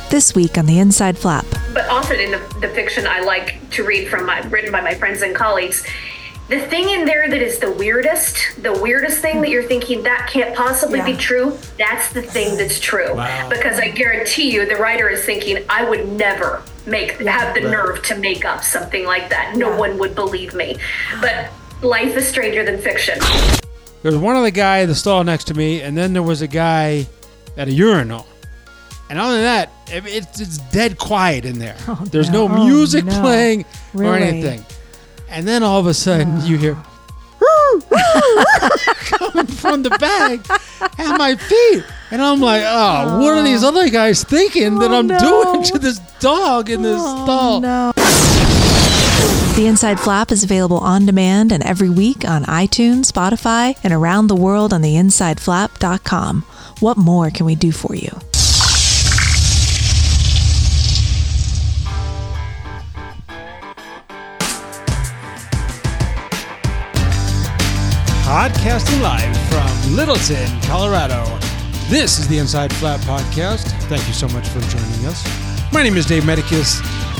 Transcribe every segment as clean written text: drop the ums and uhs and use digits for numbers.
This week on The Inside Flap. But often in the fiction I like to read written by my friends and colleagues, the thing in there that is the weirdest thing that you're thinking that can't possibly be true, that's the thing that's true. Wow. Because I guarantee you the writer is thinking, I would never have the nerve to make up something like that. No one would believe me. But life is stranger than fiction. There was one other guy in the stall next to me, and then there was a guy at a urinal. And other than that, it's dead quiet in there. There's no music playing or anything. And then all of a sudden you hear coming from the bag at my feet. And I'm like, what are these other guys thinking that I'm doing to this dog in this stall? No. The Inside Flap is available on demand and every week on iTunes, Spotify, and around the world on theinsideflap.com. What more can we do for you? Podcasting live from Littleton, Colorado. This is the Inside Flap Podcast. Thank you so much for joining us. My name is Dave Medicus,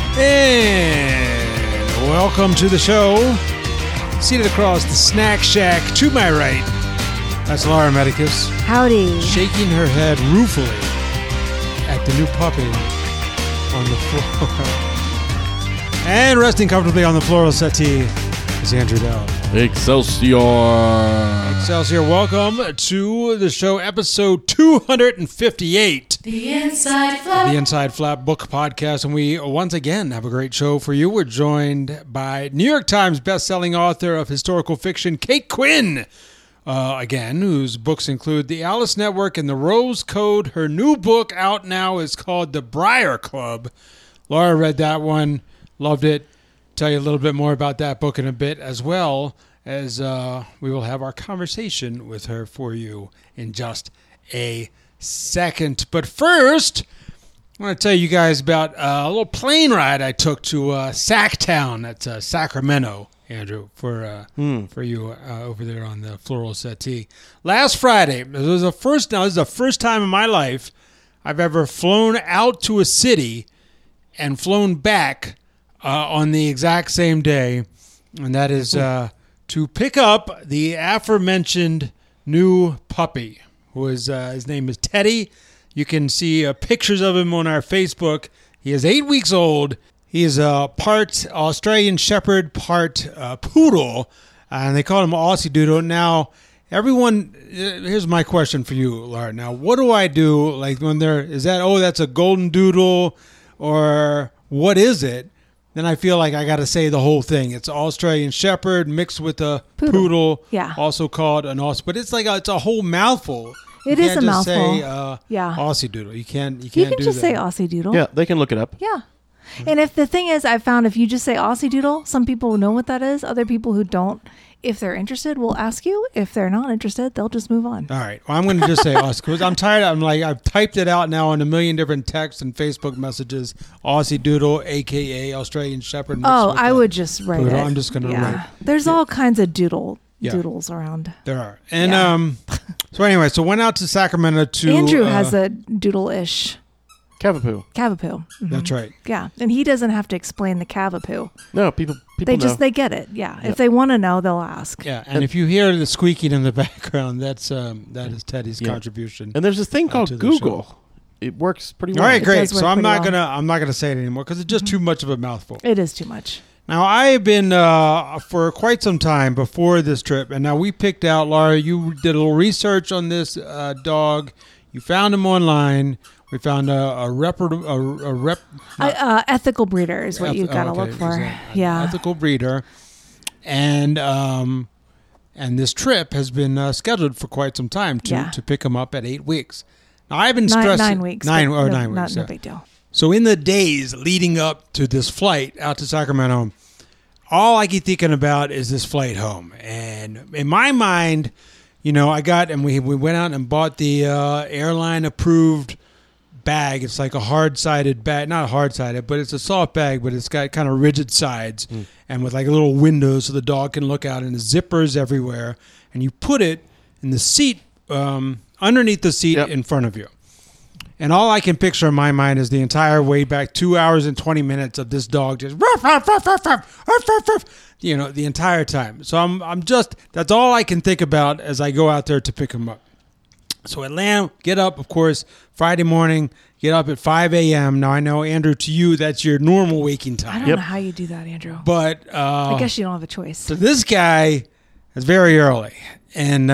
and welcome to the show. Seated across the snack shack to my right, that's Laura Medicus. Howdy. Shaking her head ruefully at the new puppy on the floor. And resting comfortably on the floral settee is Andrew Dowd. Excelsior. Excelsior, welcome to the show, episode 258. The Inside Flap. The Inside Flap Book Podcast, and we once again have a great show for you. We're joined by New York Times bestselling author of historical fiction, Kate Quinn, whose books include The Alice Network and The Rose Code. Her new book out now is called The Briar Club. Laura read that one, loved it. Tell you a little bit more about that book in a bit, as well as we will have our conversation with her for you in just a second. But first, I want to tell you guys about a little plane ride I took to Sacktown. That's Sacramento, Andrew, for you over there on the floral settee. Last Friday, this is the first time in my life I've ever flown out to a city and flown back on the exact same day, and that is to pick up the aforementioned new puppy. His name is Teddy. You can see pictures of him on our Facebook. He is 8 weeks old. He is part Australian Shepherd, part poodle, and they call him Aussie Doodle. Now, here's my question for you, Laura. Now, what do I do? Like when that's a golden doodle, or what is it? Then I feel like I got to say the whole thing. It's Australian Shepherd mixed with a poodle, also called an Aussie. But it's like it's a whole mouthful. It is a mouthful. You can't just say Aussie Doodle. You can't You can just say Aussie Doodle. Yeah, they can look it up. Yeah. And if the thing is, I've found if you just say Aussie Doodle, some people know what that is. Other people who don't, if they're interested, will ask you. If they're not interested, they'll just move on. All right. Well, I'm going to just say Aussie because I'm tired. I've typed it out now in a million different texts and Facebook messages. Aussie Doodle, a.k.a. Australian Shepherd. I would just write poodle. it. I'm just going to write. There's all kinds of doodles around. There are. And so anyway, went out to Sacramento to... Andrew has a doodle-ish. Cavapoo. Mm-hmm. That's right. Yeah, and he doesn't have to explain the Cavapoo. No, people they know. They get it. Yeah. If they want to know, they'll ask. Yeah, and if you hear the squeaking in the background, that is Teddy's contribution. And there's this thing called Google. It works pretty well. All right, great. So I'm not gonna say it anymore because it's just too much of a mouthful. It is too much. Now I have been for quite some time before this trip, and now we picked out, Laura. You did a little research on this dog. You found him online. We found ethical breeder is what you got to look for. Ethical breeder, and this trip has been scheduled for quite some time to pick him up at 8 weeks. Now I've been stressing 9 weeks. 9 weeks. No big deal. So in the days leading up to this flight out to Sacramento, all I keep thinking about is this flight home, and in my mind, we went out and bought the airline approved bag. It's like a hard-sided bag, not hard-sided, but it's a soft bag, but it's got kind of rigid sides and with like a little window so the dog can look out, and the zippers everywhere, and you put it in the seat, underneath the seat in front of you. And all I can picture in my mind is the entire way back 2 hours and 20 minutes of this dog just ruff, ruff, ruff, ruff, ruff, ruff, ruff, ruff, the entire time. So I'm just, that's all I can think about as I go out there to pick him up. So Atlanta, get up, of course, Friday morning, get up at 5 a.m. Now I know, Andrew, to you, that's your normal waking time. I don't know how you do that, Andrew. But I guess you don't have a choice. So this guy is very early. And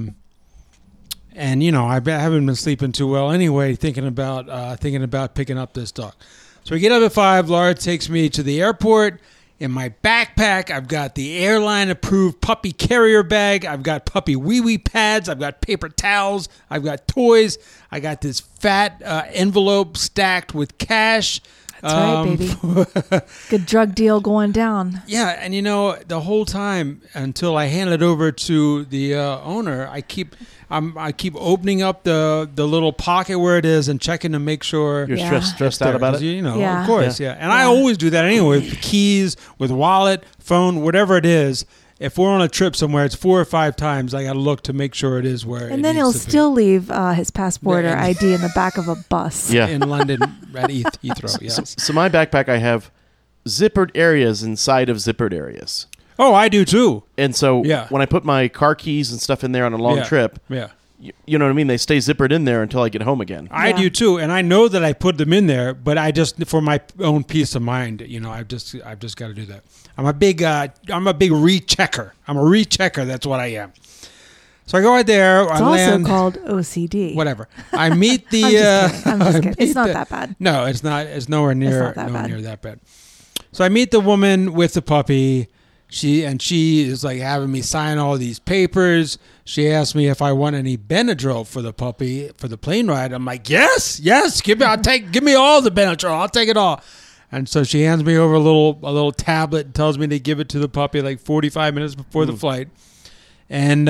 I haven't been sleeping too well anyway, thinking about picking up this dog. So we get up at 5. Laura takes me to the airport. In my backpack, I've got the airline-approved puppy carrier bag. I've got puppy wee-wee pads. I've got paper towels. I've got toys. I got this fat envelope stacked with cash. That's right, baby. Good drug deal going down. Yeah, and the whole time until I hand it over to the owner, I keep opening up the little pocket where it is and checking to make sure you're stressed out about it. Of course, yeah. And I always do that anyway with keys, with wallet, phone, whatever it is. If we're on a trip somewhere, it's 4 or 5 times I got to look to make sure it is where. And then he'll still leave his passport or ID in the back of a bus. Yeah, in London at Heathrow. Yeah. So my backpack, I have zippered areas inside of zippered areas. Oh, I do too. And so when I put my car keys and stuff in there on a long trip, you know what I mean? They stay zippered in there until I get home again. I do too, and I know that I put them in there, but I just, for my own peace of mind, I've just got to do that. I'm a big rechecker. I'm a rechecker. That's what I am. So I go out there. It's also called OCD. Whatever. I meet the. I'm just kidding. It's not that bad. No, it's not. It's nowhere near that bad. So I meet the woman with the puppy. She is like having me sign all these papers. She asked me if I want any Benadryl for the puppy for the plane ride. I'm like, yes, give me all the Benadryl. I'll take it all. And so she hands me over a little tablet and tells me to give it to the puppy like 45 minutes before the flight. And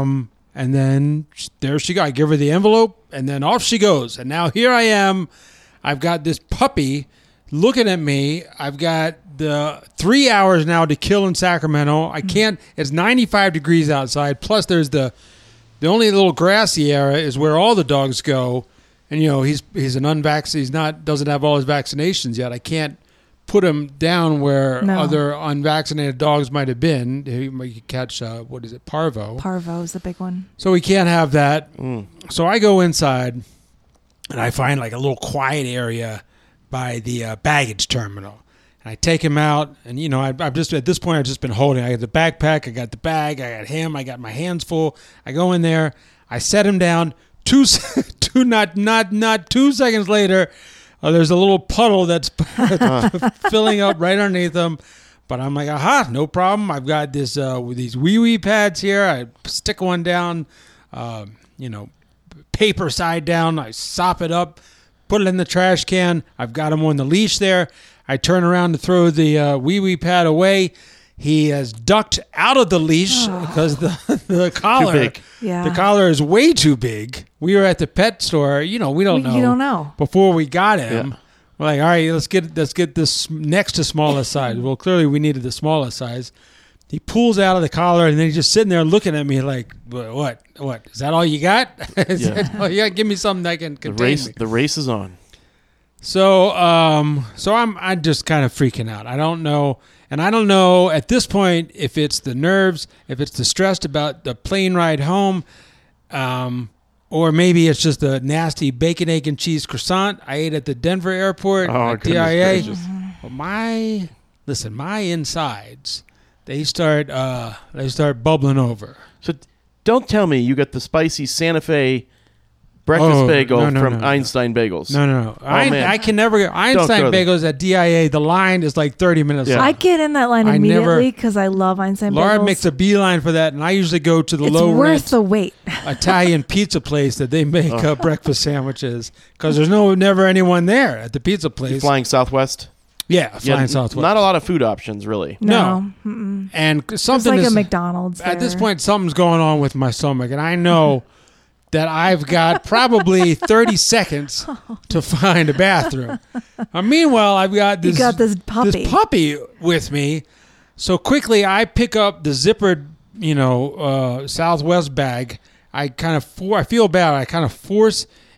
then there she goes. I give her the envelope, and then off she goes. And now here I am. I've got this puppy looking at me. I've got the 3 hours now to kill in Sacramento. I can't. It's 95 degrees outside. Plus, there's the only little grassy area is where all the dogs go. And he's an unvaccinated. Doesn't have all his vaccinations yet. I can't put him down where other unvaccinated dogs might have been. He might catch parvo. Parvo is the big one. So we can't have that. So I go inside, and I find like a little quiet area by the baggage terminal. And I take him out, and I've just at this point I've just been holding. I got the backpack, I got the bag, I got him, I got my hands full. I go in there, I set him down. Not 2 seconds later, there's a little puddle that's filling up right underneath him. But I'm like, aha, no problem. I've got this with these wee-wee pads here. I stick one down, paper side down. I sop it up, put it in the trash can. I've got him on the leash there. I turn around to throw the wee-wee pad away. He has ducked out of the leash because the collar, too big. The collar is way too big. We were at the pet store. We don't know. You don't know. Before we got him, we're like, all right, let's get this next to smallest size. Well, clearly we needed the smallest size. He pulls out of the collar, and then he's just sitting there looking at me like, what? Is that all you got? Give me something that can contain me. The race is on. So I'm just kind of freaking out. I don't know. And I don't know at this point if it's the nerves, if it's the stress about the plane ride home, or maybe it's just a nasty bacon, egg, and cheese croissant I ate at the Denver airport at DIA. But my insides, they start bubbling over. So don't tell me you got the spicy Santa Fe breakfast bagel from Einstein Bagels. No. I can never get Einstein Bagels at DIA. The line is like 30 minutes long. I get in that line immediately because I love Einstein Bagels. Laura makes a beeline for that, and I usually go to the low rent worth the wait Italian pizza place that they make breakfast sandwiches because there's never anyone there at the pizza place. You flying Southwest? Yeah, flying Southwest. Not a lot of food options, really. No. And something it's like a McDonald's there. At this point, something's going on with my stomach, and I know that I've got probably 30 seconds to find a bathroom. Meanwhile, I've got this puppy with me. So quickly, I pick up the zippered, Southwest bag. I feel bad. I kind of force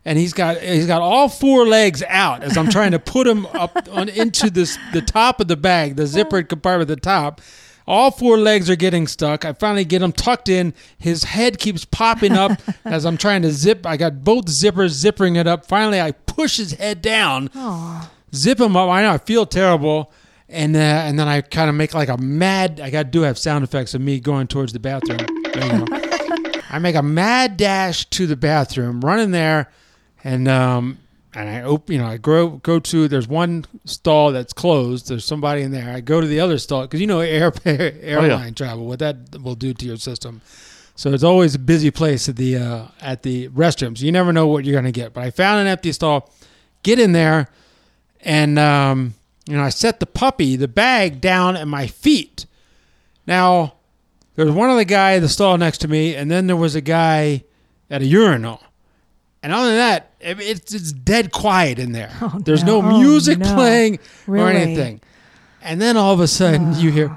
and he's got all 4 legs out as I'm trying to put him up into the top of the bag, the zippered compartment at the top. All 4 legs are getting stuck. I finally get him tucked in. His head keeps popping up as I'm trying to zip. I got both zippers zippering it up. Finally, I push his head down, zip him up. I know I feel terrible. And then I kind of make like a mad. I got to have sound effects of me going towards the bathroom. There you go. I make a mad dash to the bathroom, run in there, and I open. I go to. There's one stall that's closed. There's somebody in there. I go to the other stall because airline travel, what that will do to your system. So it's always a busy place at the restrooms. You never know what you're going to get. But I found an empty stall. Get in there, and I set the bag down at my feet. Now, there was one other guy in the stall next to me, and then there was a guy at a urinal. And other than that, it's dead quiet in there. There's no music playing or anything. And then all of a sudden, you hear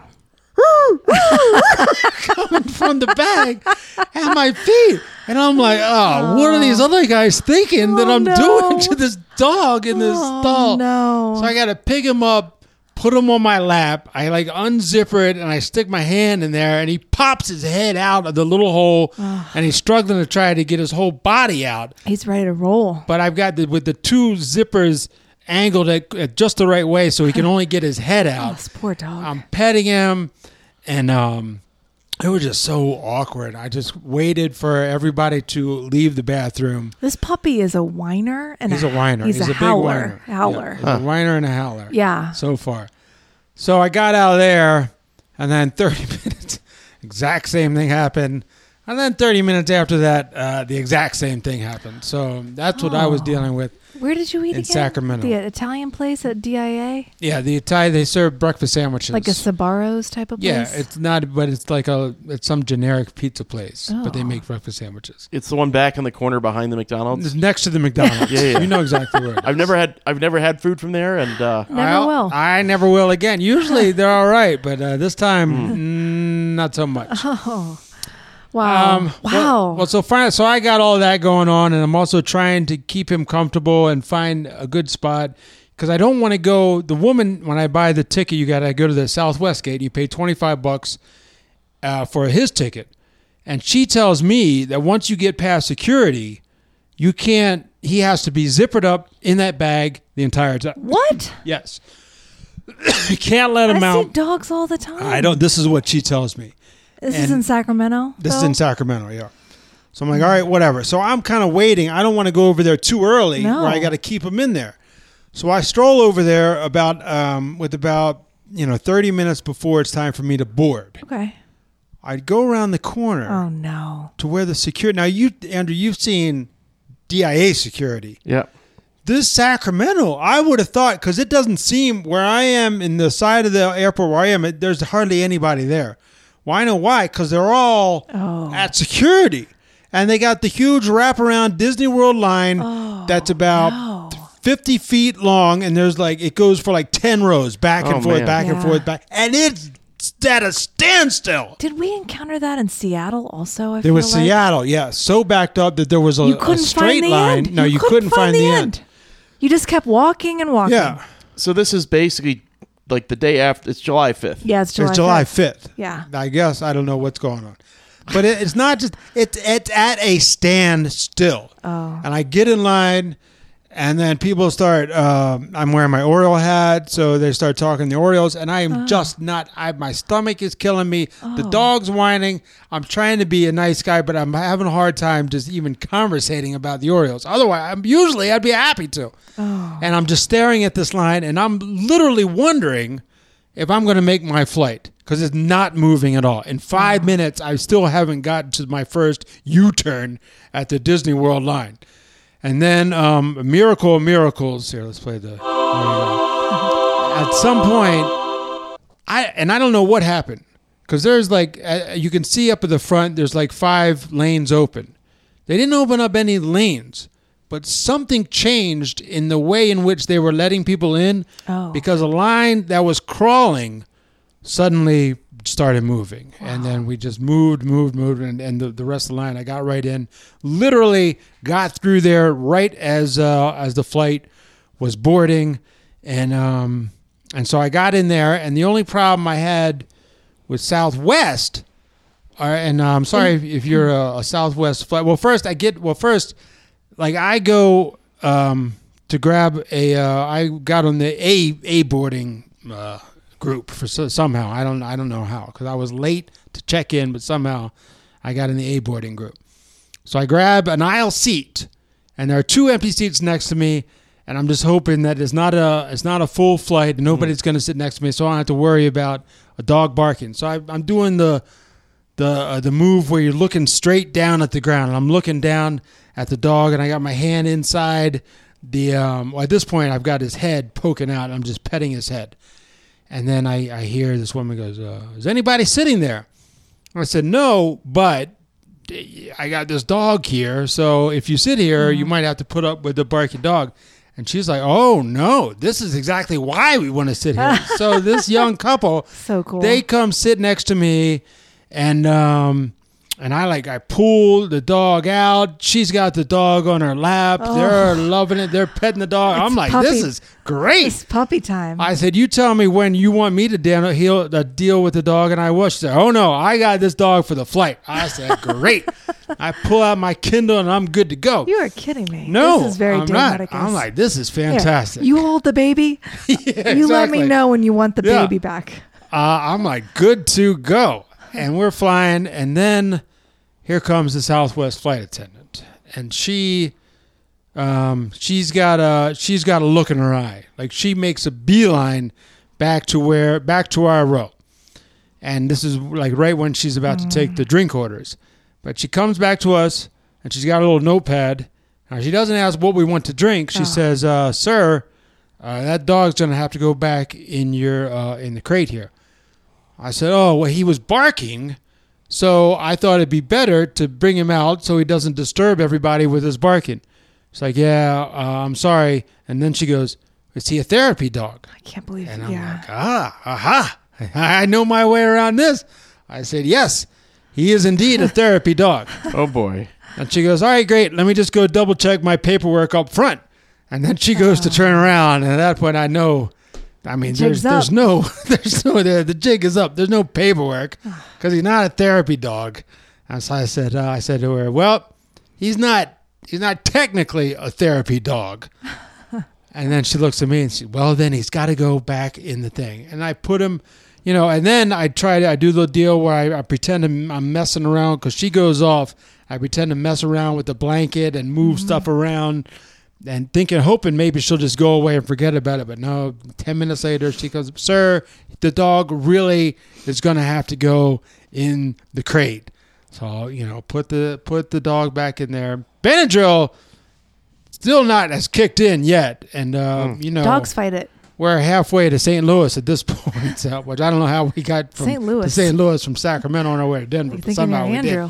coming from the bag at my feet. And I'm like, what are these other guys thinking that I'm doing to this dog in this stall? No. So I got to pick him up, put him on my lap. I unzipper it and I stick my hand in there and he pops his head out of the little hole and he's struggling to try to get his whole body out. He's ready to roll. But I've got with the 2 zippers angled at just the right way so he can only get his head out. This poor dog. I'm petting him and it was just so awkward. I just waited for everybody to leave the bathroom. This puppy is a whiner and he's a whiner. He's a big howler. Howler. Yeah, a whiner and a howler. Yeah. So far. So I got out of there, and then 30 minutes, exact same thing happened. And then 30 minutes after that, the exact same thing happened. So that's what I was dealing with. Where did you eat in again? Sacramento. The Italian place at DIA? Yeah, the Italian, they serve breakfast sandwiches. Like a Sbarro's type of place? Yeah, it's not, but it's like it's some generic pizza place, but they make breakfast sandwiches. It's the one back in the corner behind the McDonald's? It's next to the McDonald's. Yeah. You know exactly where it is. I've never had food from there, and never will. I never will again. Usually they're all right, but this time, not so much. Oh. Wow. Wow. So I got all that going on, and I'm also trying to keep him comfortable and find a good spot because I don't want to go. The woman, when I buy the ticket, you got to go to the Southwest gate. You pay $25 for his ticket. And she tells me that once you get past security, you can't, he has to be zippered up in that bag the entire time. What? Yes. You can't let him out. I see dogs all the time. This is what she tells me. This is in Sacramento? This is in Sacramento, yeah. So I'm like, all right, whatever. So I'm kind of waiting. I don't want to go over there too early where I got to keep him in there. So I stroll over there about 30 minutes before it's time for me to board. Okay. I'd go around the corner. Oh, no. To where the security. Now, Andrew, you've seen DIA security. Yeah. This Sacramento, I would have thought, because it doesn't seem where I am in the side of the airport where I am, there's hardly anybody there. Well, I know why, because they're all at security. And they got the huge wraparound Disney World line that's about 50 feet long, and there's it goes for 10 rows, back and forth, back and forth, back. And it's at a standstill. Did we encounter that in Seattle also? There was Seattle, yeah. So backed up that there was a straight line. No, you couldn't find the end. You just kept walking and walking. Yeah. So this is basically the day after. It's July 5th. Yeah, it's July 5th. Yeah. I guess I don't know what's going on. But it's not just, it's at a standstill. Oh. And I get in line, and then people start, I'm wearing my Oriole hat, so they start talking the Orioles, and I am just not, my stomach is killing me. The dog's whining. I'm trying to be a nice guy, but I'm having a hard time just even conversating about the Orioles. Otherwise, I'd be happy to. Oh. And I'm just staring at this line, and I'm literally wondering if I'm going to make my flight, because it's not moving at all. In 5 minutes, I still haven't gotten to my first U-turn at the Disney World line. And then, miracle of miracles. Here, let's play the... At some point, I don't know what happened, because there's you can see up at the front, there's 5 lanes open. They didn't open up any lanes, but something changed in the way in which they were letting people in, because a line that was crawling suddenly started moving. Wow. And then we just moved, and the rest of the line, I got right in, literally got through there right as the flight was boarding. And so I got in there, and the only problem I had with Southwest, and I'm sorry if you're a Southwest flight. I go to grab I got on the A boarding group for somehow. I don't know how, because I was late to check in, but somehow I got in the A boarding group. So I grab an aisle seat, and there are 2 empty seats next to me, and I'm just hoping that it's not a full flight and nobody's going to sit next to me, so I don't have to worry about a dog barking. So I'm doing the move where you're looking straight down at the ground, and I'm looking down at the dog, and I got my hand inside at this point I've got his head poking out, and I'm just petting his head. And then I hear this woman goes, is anybody sitting there? And I said, no, but I got this dog here, so if you sit here, you might have to put up with the barking dog. And she's like, oh, no, this is exactly why we want to sit here. So this young couple, so cool. They come sit next to me, and I pull the dog out. She's got the dog on her lap. Oh. They're loving it. They're petting the dog. I'm like, this is great. It's puppy time. I said, you tell me when you want me to deal with the dog, and I will. She said, oh, no, I got this dog for the flight. I said, great. I pull out my Kindle, and I'm good to go. You are kidding me. No, this is very I'm not. I'm like, this is fantastic. Here, you hold the baby. Yeah, you exactly. let me know when you want the baby back. I'm like, good to go. And we're flying, and then here comes the Southwest flight attendant, and she's got a look in her eye, like she makes a beeline back to our row, and this is like right when she's about to take the drink orders, but she comes back to us, and she's got a little notepad. Now, she doesn't ask what we want to drink. She says, "Sir, that dog's gonna have to go back in the crate here." I said, "Oh, well, he was barking." So I thought it'd be better to bring him out so he doesn't disturb everybody with his barking. She's like, yeah, I'm sorry. And then she goes, is he a therapy dog? I can't believe it. And I'm like, aha, I know my way around this. I said, yes, he is indeed a therapy dog. Oh, boy. And she goes, all right, great. Let me just go double check my paperwork up front. And then she goes to turn around. And at that point, I know. I mean, there's no, the jig is up. There's no paperwork because he's not a therapy dog. And so I said to her, well, he's not technically a therapy dog. And then she looks at me and she, well, then he's got to go back in the thing. And I put him, and then I do the deal where I pretend I'm messing around because she goes off. I pretend to mess around with the blanket and move stuff around. And hoping maybe she'll just go away and forget about it. But no, 10 minutes later, she goes, sir, the dog really is going to have to go in the crate. So, put the dog back in there. Benadryl still not as kicked in yet. And, dogs fight it. We're halfway to St. Louis at this point, which I don't know how we got from to St. Louis from Sacramento on our way to Denver. But somehow we did.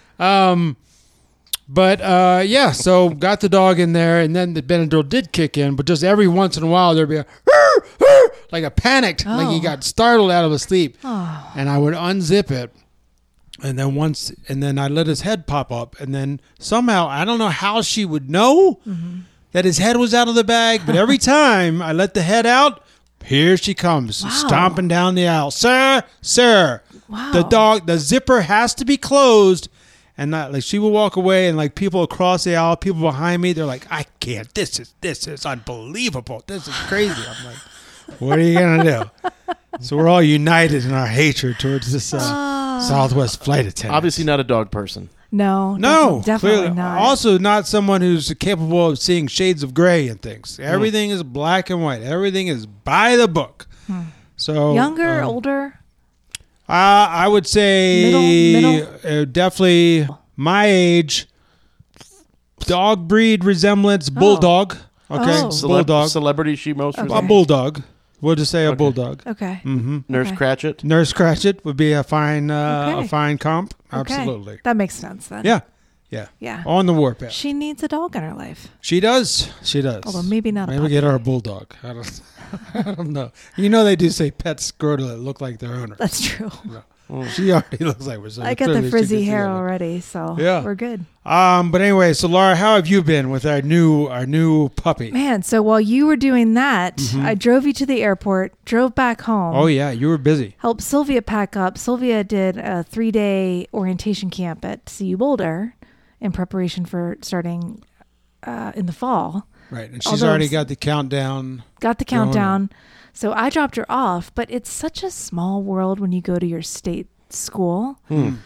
So got the dog in there, and then the Benadryl did kick in, but just every once in a while there'd be a like a panicked, like he got startled out of his sleep. Oh. And I would unzip it, and then I let his head pop up, and then somehow, I don't know how she would know that his head was out of the bag, but every time I let the head out, here she comes, stomping down the aisle. Sir, the zipper has to be closed. And she would walk away, and like people across the aisle, people behind me, they're like, I can't. This is unbelievable. This is crazy. I'm like, what are you gonna do? So we're all united in our hatred towards this Southwest flight attendant. Obviously not a dog person. No, definitely clearly not. Also not someone who's capable of seeing shades of gray and things. Everything is black and white. Everything is by the book. So younger, older. I would say middle? Definitely my age, dog breed resemblance, bulldog. Okay, bulldog. Celebrity she most a bulldog. We'll just say a bulldog. Okay. Mm-hmm. Nurse Cratchit. Nurse Cratchit would be a fine comp. Absolutely. That makes sense then. Yeah. Yeah. Yeah. On the warpath. She needs a dog in her life. She does. She does. Although maybe not Maybe get her a bulldog. I don't know. You know they do say pets grow to look like their owner. That's true. No. She already looks like we're so I got the frizzy hair already, so we're good. But anyway, so Laura, how have you been with our new puppy? Man, so while you were doing that, I drove you to the airport, drove back home. Oh yeah, you were busy. Helped Sylvia pack up. Sylvia did a 3-day orientation camp at CU Boulder in preparation for starting in the fall. Right, and she's already got the countdown. Got the countdown. So I dropped her off, but it's such a small world when you go to your state school.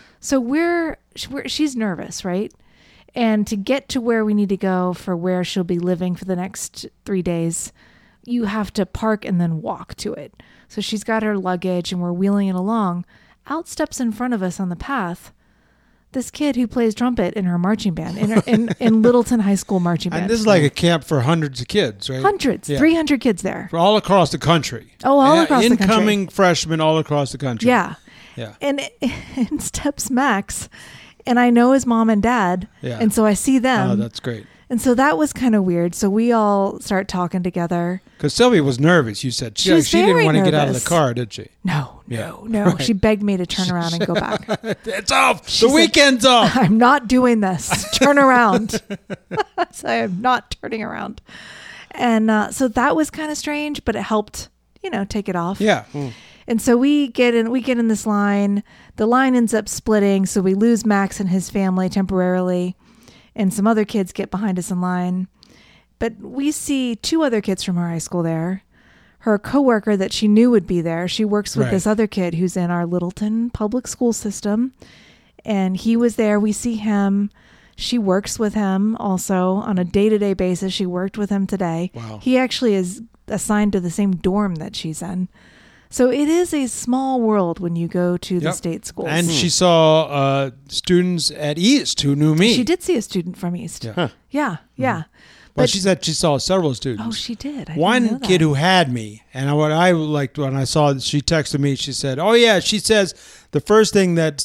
So she's nervous, right? And to get to where we need to go for where she'll be living for the next 3 days, you have to park and then walk to it. So she's got her luggage and we're wheeling it along. Out steps in front of us on the path this kid who plays trumpet in her marching band, in Littleton High School marching band. And this is like a camp for hundreds of kids, right? Hundreds, 300 kids there. For all across the country. Oh, all across the country. Incoming freshmen all across the country. Yeah. And in steps Max, and I know his mom and dad, and so I see them. Oh, that's great. And so that was kind of weird. So we all start talking together. Because Sylvia was nervous, you said. She didn't want to get out of the car, did she? No. Right. She begged me to turn around and go back. It's off. The weekend's off. I'm not doing this. Turn around. So I am not turning around. And so that was kind of strange, but it helped, take it off. Yeah. And so we get in this line. The line ends up splitting. So we lose Max and his family temporarily. And some other kids get behind us in line. But we see 2 other kids from her high school there. Her coworker that she knew would be there. She works with this other kid who's in our Littleton public school system. And he was there. We see him. She works with him also on a day-to-day basis. She worked with him today. Wow. He actually is assigned to the same dorm that she's in. So it is a small world when you go to the state schools. And she saw students at East who knew me. She did see a student from East. Yeah. But she said she saw several students. Oh, she did. One kid who had me, and what I liked when I saw it, she texted me, she said, oh yeah, she says the first thing that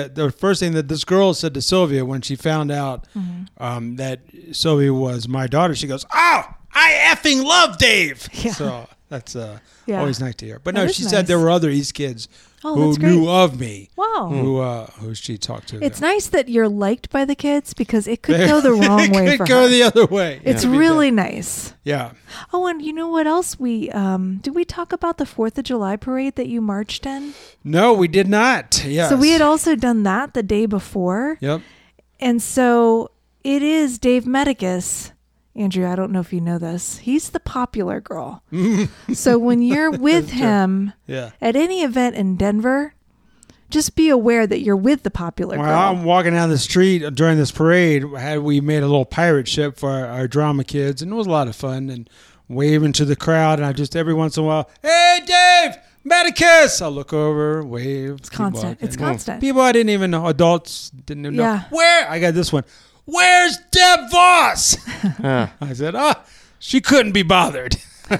this girl said to Sylvia when she found out that Sylvia was my daughter, she goes, oh, I effing love Dave. Yeah. So that's always nice to hear. But no, she said there were other East kids who knew of me. Wow. Who she talked to. It's nice that you're liked by the kids because it could go the wrong way for her. It could go the other way. It's really nice. Yeah. Oh, and you know what else did we talk about the 4th of July parade that you marched in? No, we did not. Yes. So we had also done that the day before. Yep. And so it is Dave Medicus. Andrew, I don't know if you know this. He's the popular girl. So when you're with him at any event in Denver, just be aware that you're with the popular girl. I'm walking down the street during this parade. We made a little pirate ship for our drama kids, and it was a lot of fun. And waving to the crowd, and I just every once in a while, hey, Dave, Medicus! I'll look over, wave. It's constant. It's constant. People I didn't even know, adults didn't even know. Yeah. Where? I got this one. Where's Deb Voss? I said, she couldn't be bothered.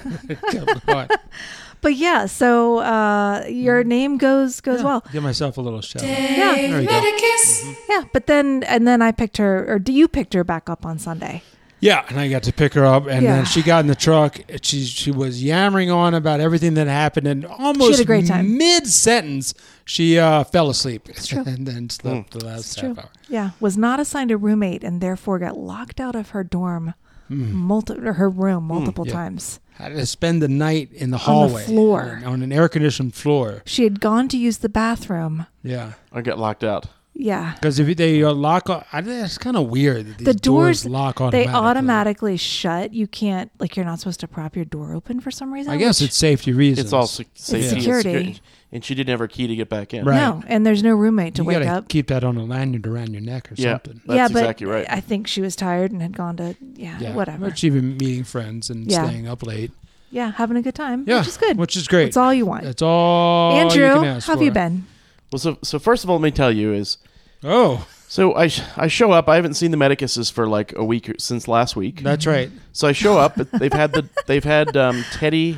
But yeah, so your name goes well. Give myself a little shout. Dave Medicus. Yeah, but then I picked her, or you picked her back up on Sunday. Yeah, and I got to pick her up, and then she got in the truck. She was yammering on about everything that happened, and almost she had a great time. Mid-sentence, she fell asleep. It's true. And then slept the last half hour. Yeah, was not assigned a roommate, and therefore got locked out of her dorm, her room multiple times. Had to spend the night in the hallway. On the floor. On an air-conditioned floor. She had gone to use the bathroom. Yeah. I got locked out. Yeah. Because if they lock, it's kind of weird that these doors lock automatically. They automatically shut. You can't, you're not supposed to prop your door open for some reason. I guess it's safety reasons. It's all safety. Security. And she didn't have her key to get back in. Right. No, and there's no roommate to wake up. Keep that on a lanyard around your neck or something. That's exactly right. I think she was tired and had gone to, whatever. But she'd been meeting friends and staying up late. Yeah, having a good time, which is good. Which is great. That's all you want. That's all Andrew, you can ask how have you been? Well, so first of all, let me tell you is... Oh. So I show up. I haven't seen the Medicuses for like a week since last week. That's right. So I show up. They've had Teddy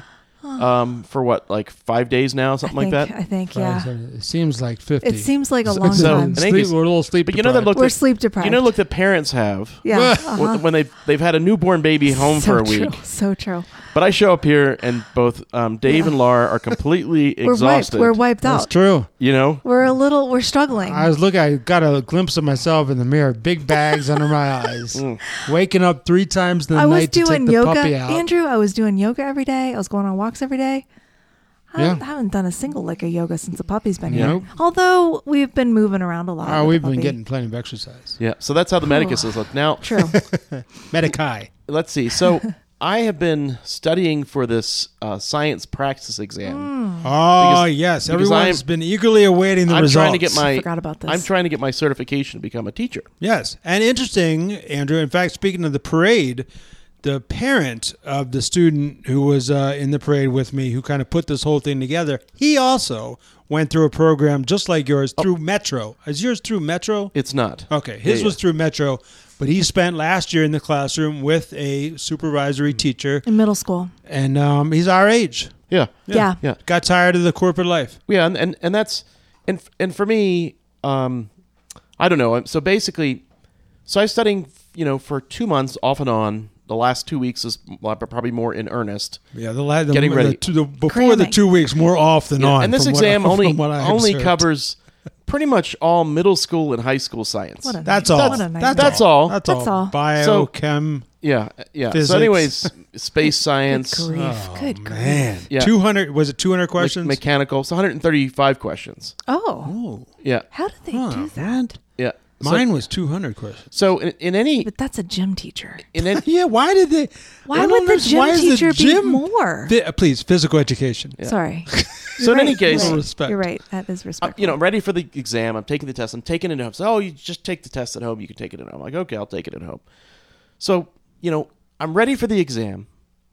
for what, like 5 days now, something like that. I think, yeah. It seems like 50. It seems like a long So, time. We're a little sleep but you know that look We're that, sleep deprived. you know, look that parents have. Yeah. When they've had a newborn baby home So for a true. week. So true. But I show up here and both Dave and Laura are completely exhausted. We're wiped out. That's true. You know? We're struggling. I got a glimpse of myself in the mirror, big bags under my eyes, waking up 3 times in the night to take the yoga, puppy out. Andrew, I was doing yoga every day. I was going on walks every day. I Yeah. haven't done a single lick of yoga since the puppy's been Yeah. here. Nope. Although we've been moving around a lot. with We've the been puppy. getting plenty of exercise. Yeah. So that's how the Medicus is. Look, now, True. Medicae. let's see. So I have been studying for this science practice exam. Oh, yes. because Everyone's been eagerly awaiting the I'm results. trying to get my. Forgot about this. I'm trying to get my certification to become a teacher. Yes. And interesting, Andrew, in fact, speaking of the parade, the parent of the student who was in the parade with me, who kind of put this whole thing together, he also went through a program just like yours through Metro. Is yours through Metro? It's not. Okay. His Yeah, was yeah. through Metro, but he spent last year in the classroom with a supervisory teacher, In middle school. and he's our age. Yeah. Yeah. Yeah. Got tired of the corporate life. Yeah, and that's and for me, I don't know. So basically, I was studying, for 2 months off and on. The last 2 weeks is probably more in earnest. Yeah, Getting ready. before Cramming. the 2 weeks, more off than on. And this from what- exam from only what I only observed. covers pretty much all middle school and high school science. What a That's nice- all. What a nice That's day. all. That's That's all. Bio, So- chem. Yeah. Physics. So, anyways, space science, Good grief. Oh, Good grief. man. Yeah. 200, was it 200 questions? mechanical. It's 135 questions. Oh. Oh, Yeah. How did they huh, do that? what? Yeah. Mine was 200 questions. So in any But that's a gym teacher. in any Yeah, why did they? Why I don't would the understand. gym Why is the teacher be gym- more? Please, physical education. Sorry. so in any Right, case, you're right. Respect. You're right. That is respectful. I'm ready for the exam. I'm taking the test. I'm taking it at home. So, you just take the test at home. You can take it at home. I'm like, okay, I'll take it at home. So, I'm ready for the exam,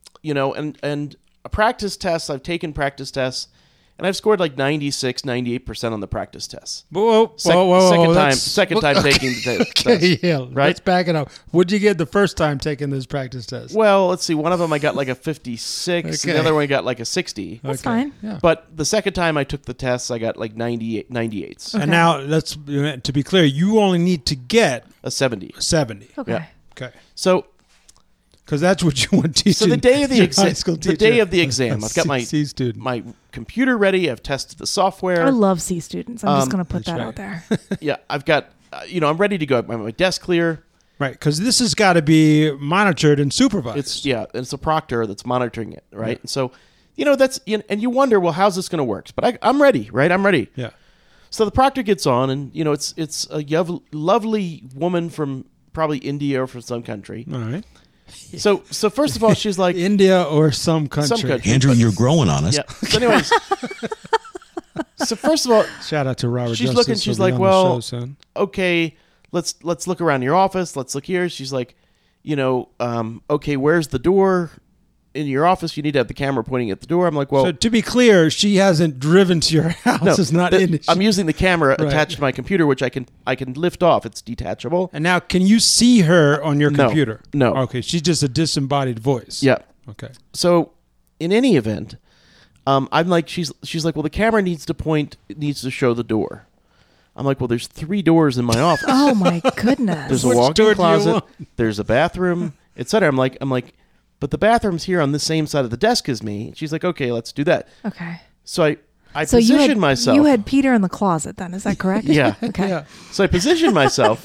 and a practice test. I've taken practice tests, and I've scored like 96, 98% on the practice tests. Whoa, Second time taking the test. Okay, yeah, right? let's back it up. What'd you get the first time taking this practice test? Well, let's see. One of them I got like a 56, and Okay. the other one I got like a 60. That's fine. Yeah. But the second time I took the tests, I got like 98s, And now, to be clear, you only need to get a 70. 70. Okay. Yeah. Okay. So Because that's what you want teaching. So the day of the your exam, high school the teacher. day of the exam, I've got my C student. my computer ready. I've tested the software. I love C students. I'm just going to put that's that right. out there. Yeah, I've got. I'm ready to go. My desk clear. Right, because this has got to be monitored and supervised. It's a proctor that's monitoring it, right? And so, that's and you wonder, well, how's this going to work? But I'm ready, right? I'm ready. Yeah. So the proctor gets on, and it's a lovely woman from probably India or from some country. All right. So first of all, she's like, India or some country. Some country. Andrew, you're growing on us. yeah. So anyways, so first of all, Shout out to Robert She's Justice. looking, He'll she's be like, on the well, show soon. okay, let's look around your office. Let's look here. She's like, okay, where's the door in your office? You need to have the camera pointing at the door. I'm like, well, So to be clear, she hasn't driven to your house. no, It's not the- in. I'm using the camera Right. attached to my computer, which I can lift off. It's detachable. And now, can you see her on your No. computer? No. Okay, she's just a disembodied voice. Yeah. Okay. So in any event, I'm like, she's like, well, the camera needs to show the door. I'm like, well, there's 3 doors in my office. Oh my goodness. There's a Which door walk-in do you closet. want? There's a bathroom, etc. I'm like, but the bathroom's here on the same side of the desk as me. She's like, okay, let's do that. Okay. So I So positioned myself. You had Peter in the closet then, is that correct? Yeah. Okay. Yeah. So I positioned myself.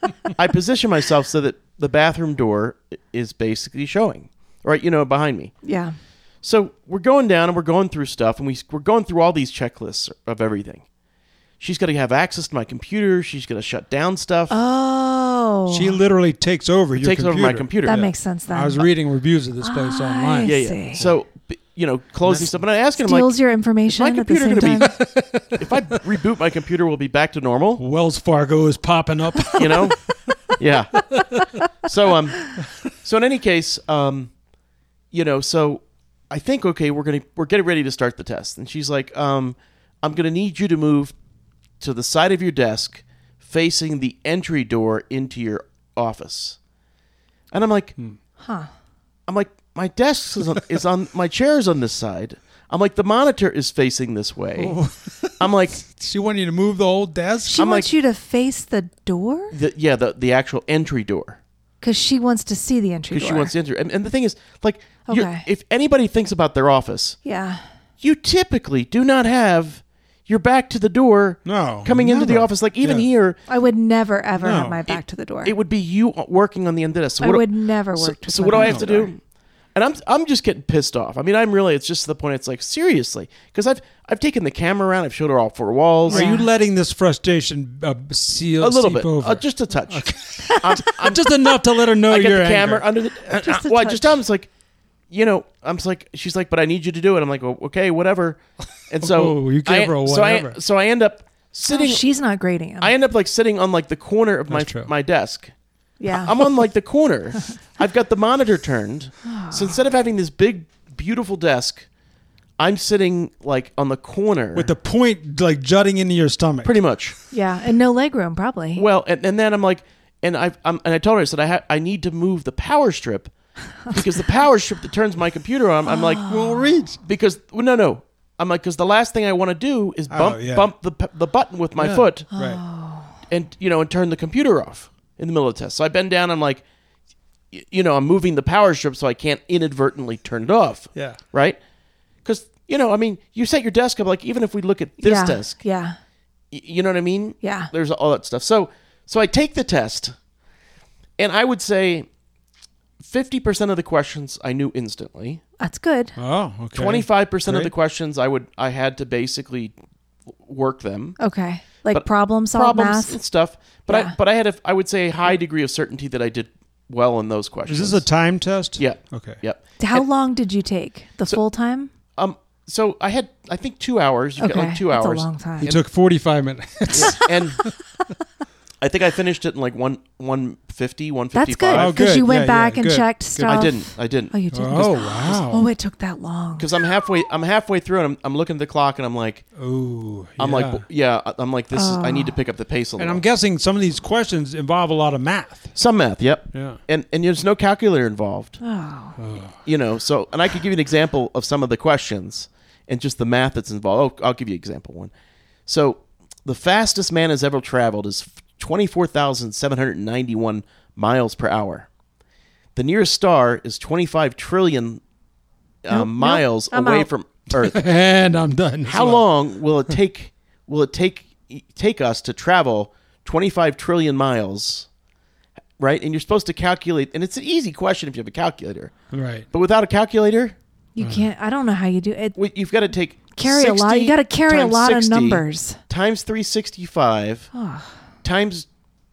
So that the bathroom door is basically showing, right? Behind me. Yeah. So we're going down and we're going through stuff, and we're going through all these checklists of everything. She's got to have access to my computer. She's going to shut down stuff. Oh. She literally takes over your takes computer. over my computer. That makes sense then. I was reading reviews of this place online. Yeah, yeah. see. So, closing stuff. And I asked him, I'm Steals like, your information my at the computer same gonna time. if I reboot my computer, will it be back to normal? Wells Fargo is popping up. Yeah. So in any case, so I think, okay, we're getting ready to start the test. And she's like, I'm going to need you to move to the side of your desk facing the entry door into your office. And I'm like, Huh. I'm like, my desk is on my chair's on this side. I'm like, the monitor is facing this way. Oh. I'm like, She wanted you to move the whole desk? She I'm wants like- you to face the door the actual entry door. because she wants to see the entry Because door. she wants to enter. And the thing is, like, Okay. if anybody thinks about their office, Yeah. you typically do not have your back to the door No, coming into the never. office. Like, even Yeah. here, I would never ever No. have my back to the door. it would be you working on the end of this. So I what do- would never So, work. with so my what do I back have to the door. do? And I'm just getting pissed off. I mean, it's just to the point. It's like, seriously, because I've taken the camera around. I've showed her all four walls. Are Yeah. you letting this frustration seep A little bit, over? just a touch. Just enough to let her know I get you're the camera angry. under the. Just a well, I just touch. I'm just like, I'm just like, she's like, but I need you to do it. I'm like, well, okay, whatever. And so Oh, you gave her a whatever. So I end up Oh, sitting. she's not grading him. I end up like sitting on like the corner of That's true. my desk. yeah. I'm on like the corner. I've got the monitor turned. So instead of having this big, beautiful desk, I'm sitting like on the corner. With the point like jutting into your stomach. pretty much. yeah, and no leg room probably. Well, and then I'm like, and I told her, I said I need to move the power strip because the power strip that turns my computer on. I'm like, We'll reach. because no. I'm like, because the last thing I want to do is bump yeah. bump the button with my Yeah. foot Right. and and turn the computer off in the middle of the test. So I bend down. I'm like, I'm moving the power strip so I can't inadvertently turn it off. Yeah. Right. Because I mean, you set your desk up like even if we look at this yeah. desk, Yeah. you know what I mean? Yeah. There's all that stuff. So I take the test, and I would say 50% of the questions I knew instantly. That's good. Oh, okay. 25% of Great. the questions I had to basically work them. Okay. Like But problem solve Problems math. and stuff. But Yeah. I had I would say a high degree of certainty that I did well in those questions. Is this a time test? Yeah. Okay. Yep. How long did you take? The full time? So I had I think 2 hours. You've Okay. got like 2 That's hours. a long time. It took 45 minutes. And I think I finished it in like 150, 155. That's good Oh, because good. you went Yeah, back yeah, and good. checked Good. stuff. I didn't. Oh, you didn't. Oh, wow. Oh, it took that long. Because I'm halfway through and I'm looking at the clock and I'm like, Ooh. I'm yeah. like, I'm like, this is, I need to pick up the pace a little. And I'm guessing some of these questions involve a lot of math. Some math, yep. Yeah. And there's no calculator involved. Oh. So, and I could give you an example of some of the questions and just the math that's involved. I'll give you an example one. So, the fastest man has ever traveled is 24,791 miles per hour. The nearest star is 25 trillion miles I'm away out. from Earth. And I'm done. How long will it take? Will it take us to travel 25 trillion miles? Right, and you're supposed to calculate, and it's an easy question if you have a calculator. Right. But without a calculator, You can't. I don't know how you do it. you've got to take Carry a lot. 60 You got to carry a times lot 60 of numbers. times 365 times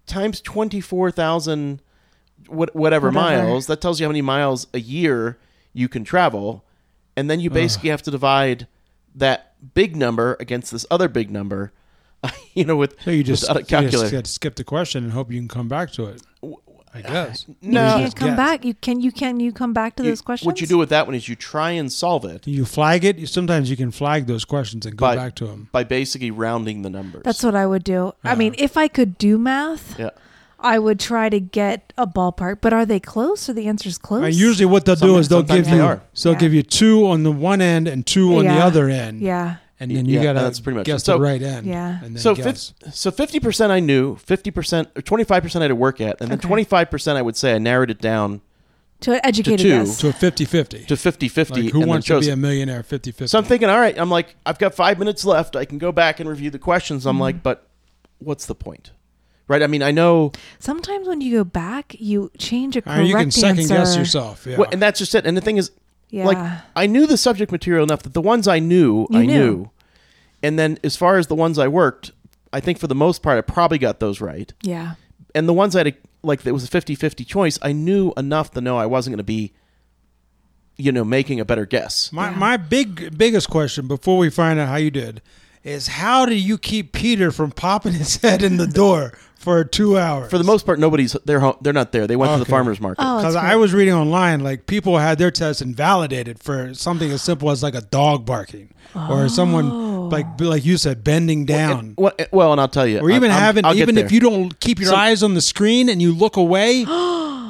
24,000 whatever miles. That tells you how many miles a year you can travel, and then you basically have to divide that big number against this other big number. With So you just, without a you just calculator. got to skip the question and hope you can come back to it. I guess. No, You can't come guess. back. You come back to those questions? what you do with that one is you try and solve it You flag it. Sometimes you can flag those questions and go by, back to them. by basically rounding the numbers. That's what I would do. I mean, if I could do math, yeah. I would try to get a ballpark. But are they close? Are the answers close? Usually, what they'll do is they'll Sometimes give they you are. they'll Yeah. give you 2 on the one end and 2 on the Yeah. other end. Yeah. And then you Yeah, gotta that's pretty much guess it. So- the right end. Yeah. And then So guess. 50% I knew, 50% or 25% I had to work at, and then Okay. 25% I would say I narrowed it down To an educated two. guess. to a 50-50. to 50-50. Like who and wants then to chose be it. a millionaire 50-50? So I'm thinking, all right, I'm like, I've got 5 minutes left. I can go back and review the questions. I'm like, but what's the point? Right? I mean, I know, Sometimes when you go back, you change a All correct right, you can second answer. guess yourself. Yeah. and that's just it. And the thing is, Yeah. like, I knew the subject material enough that the ones I knew, You I knew. knew. And then as far as the ones I worked, I think for the most part, I probably got those right. Yeah. And the ones I had, like, it was a 50-50 choice, I knew enough to know I wasn't going to be, making a better guess. My biggest question before we find out how you did is how do you keep Peter from popping his head in the door for 2 hours? For the most part, they're home. They're not there. They went to the Okay. farmer's market. Oh, Because that's I great. was reading online, like people had their tests invalidated for something as simple as like a dog barking or someone like you said bending down, Well, and I'll tell you, or even I'll get even there. if you don't keep your eyes on the screen and you look away,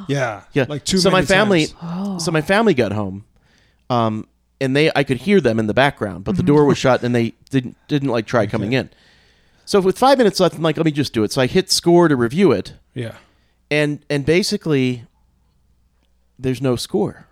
Yeah. Yeah. Like too so many my family, times. so my family got home, and I could hear them in the background, but the door was shut, and they didn't like try coming in. So with 5 minutes left, I'm like, let me just do it. So I hit score to review it, Yeah. and basically, there's no score.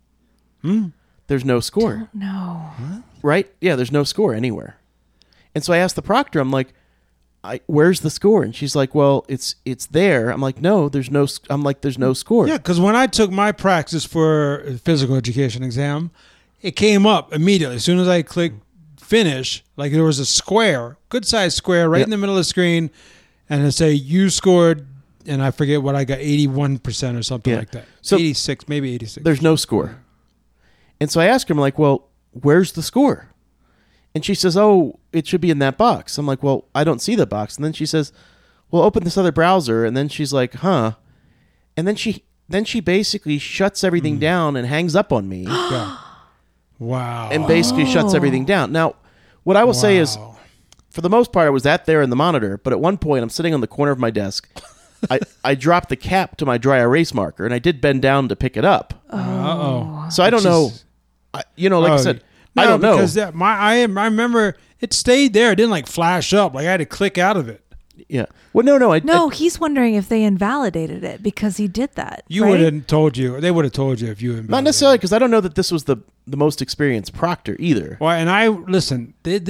There's no score. No. Right? Yeah, there's no score anywhere. And so I asked the proctor, I'm like, where's the score? And she's like, well, it's there. I'm like, no, there's no score. Yeah, because when I took my practice for a physical education exam, it came up immediately. As soon as I clicked finish, like there was a square, good sized square right in the middle of the screen, and it say you scored, and I forget what I got, 81% or something like that. So 86, maybe 86. There's no score. And so I asked her, I'm like, well, where's the score? And she says, oh, it should be in that box. I'm like, well, I don't see the box. And then she says, well, open this other browser. And then she's like, huh. And then she basically shuts everything down and hangs up on me. Yeah. Wow. And basically shuts everything down. Now, what I will say is, for the most part, I was there in the monitor. But at one point, I'm sitting on the corner of my desk. I dropped the cap to my dry erase marker, and I did bend down to pick it up. Uh-oh. So I don't know. Like I said, no, I don't know. Because I remember it stayed there. It didn't like flash up. Like I had to click out of it. Yeah. Well, no. No, he's wondering if they invalidated it because he did that. You right? would have told you. They would have told you if you invalidated. Not necessarily, because I don't know that this was the most experienced proctor either. Well, and I listen.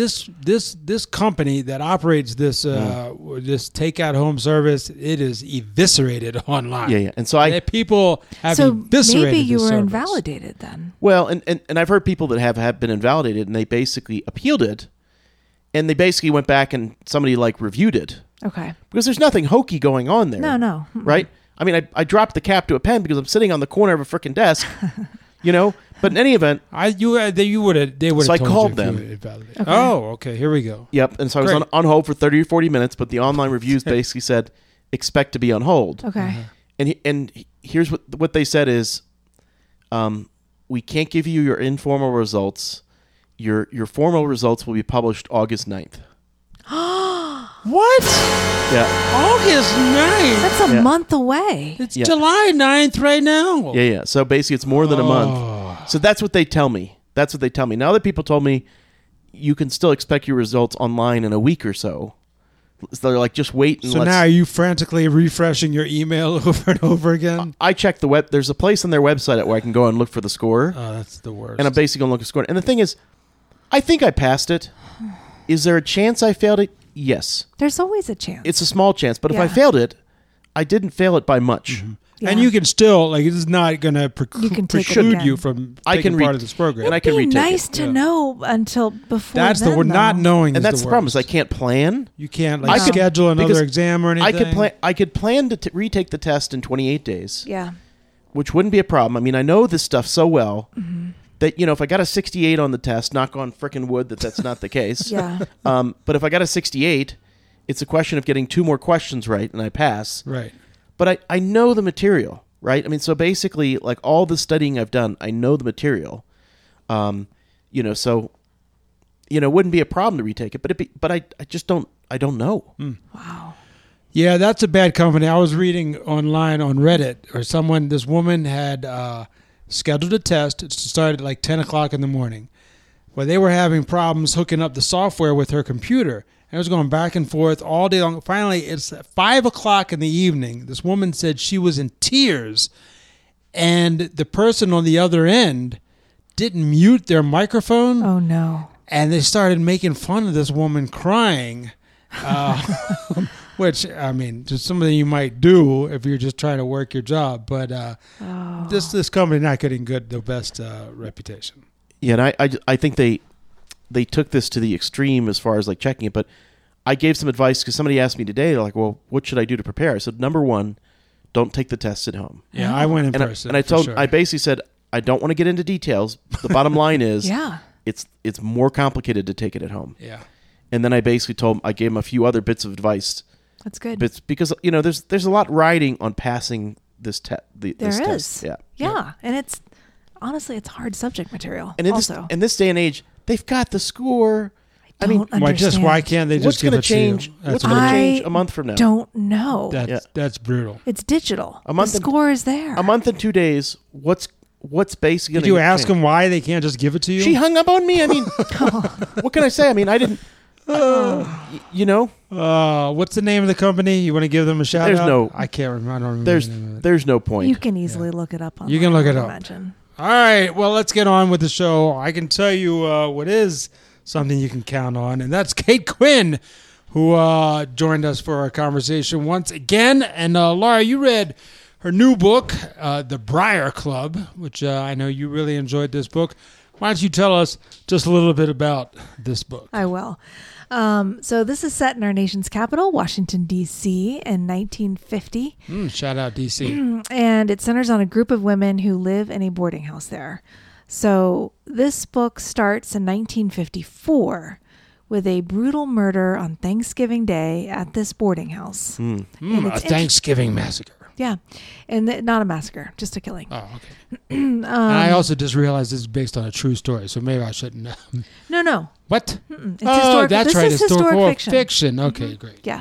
This company that operates this this takeout home service, it is eviscerated online. Yeah. And so people have So eviscerated. maybe you this were service. invalidated then. well, and I've heard people that have been invalidated, and they basically appealed it, and they basically went back and somebody like reviewed it Okay. because there's nothing hokey going on there. No. Right? I mean, I dropped the cap to a pen because I'm sitting on the corner of a freaking desk, But in any event, they would have. So I told called you them. if you invalidated. Oh, okay. Here we go. yep. And so I was Great. on hold for 30 or 40 minutes, but the online reviews basically said, expect to be on hold. Okay. And here's what they said is, we can't give you your informal results. Your formal results will be published August 9th. What? Yeah. August 9th. That's a month away. It's Yeah. July 9th right now. Yeah. So basically it's more than a month. So that's what they tell me. Now other people told me you can still expect your results online in a week or so. So they're like, just wait and So now are you frantically refreshing your email over and over again? I checked the web. There's a place on their website where I can go and look for the score. Oh, that's the worst. And I'm basically going to look at the score. And the thing is, I think I passed it. Is there a chance I failed it? Yes. There's always a chance. It's a small chance. But if I Yeah. failed it, I didn't fail it by much. Yeah. And you can still, like, it's not going to You can take it preclude again. you from I taking can part read- of this program. and I It'd can be retake nice it. to know until before That's then, the word. Not though. knowing And is that's the the problem worst. is I can't plan. You can't, I like, could- schedule because another exam or anything. I could plan to retake the test in 28 days, Yeah. which wouldn't be a problem. I mean, I know this stuff so well that, if I got a 68 on the test, knock on frickin' wood that's not the case. Yeah. But if I got a 68, it's a question of getting 2 more questions right and I pass. Right. But I know the material, right? I mean, so basically, like all the studying I've done, I know the material. So, it wouldn't be a problem to retake it, but I just don't know. Wow. Yeah, that's a bad company. I was reading online on Reddit, or this woman had scheduled a test to start at like 10 o'clock in the morning. Well, they were having problems hooking up the software with her computer. And it was going back and forth all day long. Finally, it's 5 o'clock in the evening. This woman said she was in tears. And the person on the other end didn't mute their microphone. Oh no. And they started making fun of this woman crying. Which, I mean, just something you might do if you're just trying to work your job. But this company not getting the best reputation. Yeah, and I think they took this to the extreme as far as like checking it. But I gave some advice because somebody asked me today, they're like, well, what should I do to prepare? I said, number 1, don't take the test at home. Yeah, I went in And person. I basically said, I don't want to get into details. The bottom line is, Yeah. it's more complicated to take it at home. Yeah. And then I basically I gave him a few other bits of advice. That's good. Bits because there's a lot riding on passing this test. There this is. test. Yeah. Yeah. And it's honestly it's hard subject material. And in also. this day and age, they've got the score don't understand. Why can't they just What's give going it to change? to you? What's going to change a month from now? Don't know. That's brutal. It's digital. A month the score is there. A month and 2 days. What's basically going to Did you ask them why they can't just give it to you? She hung up on me. I mean, what can I say? I mean, I didn't. You know. What's the name of the company? You want to give them a shout There's out? no. I can't remember. I don't remember. the name of it. There's no point. You can easily look it up. Online, You can look it I up. Imagine. All right. Well, let's get on with the show. I can tell you what is something you can count on, and that's Kate Quinn, who joined us for our conversation once again. And Laura, you read her new book, The Briar Club, which I know you really enjoyed this book. Why don't you tell us just a little bit about this book? I will. So this is set in our nation's capital, Washington, D.C. in 1950. Shout out D.C. And it centers on a group of women who live in a boarding house there. So this book starts in 1954 with a brutal murder on Thanksgiving Day at this boarding house. A Thanksgiving massacre. Yeah. And not a massacre, just a killing. Oh, okay. And I also just realized this is based on a true story, so maybe I shouldn't. No. What? It's Oh, that's right. This is historic fiction. Okay, great. Yeah.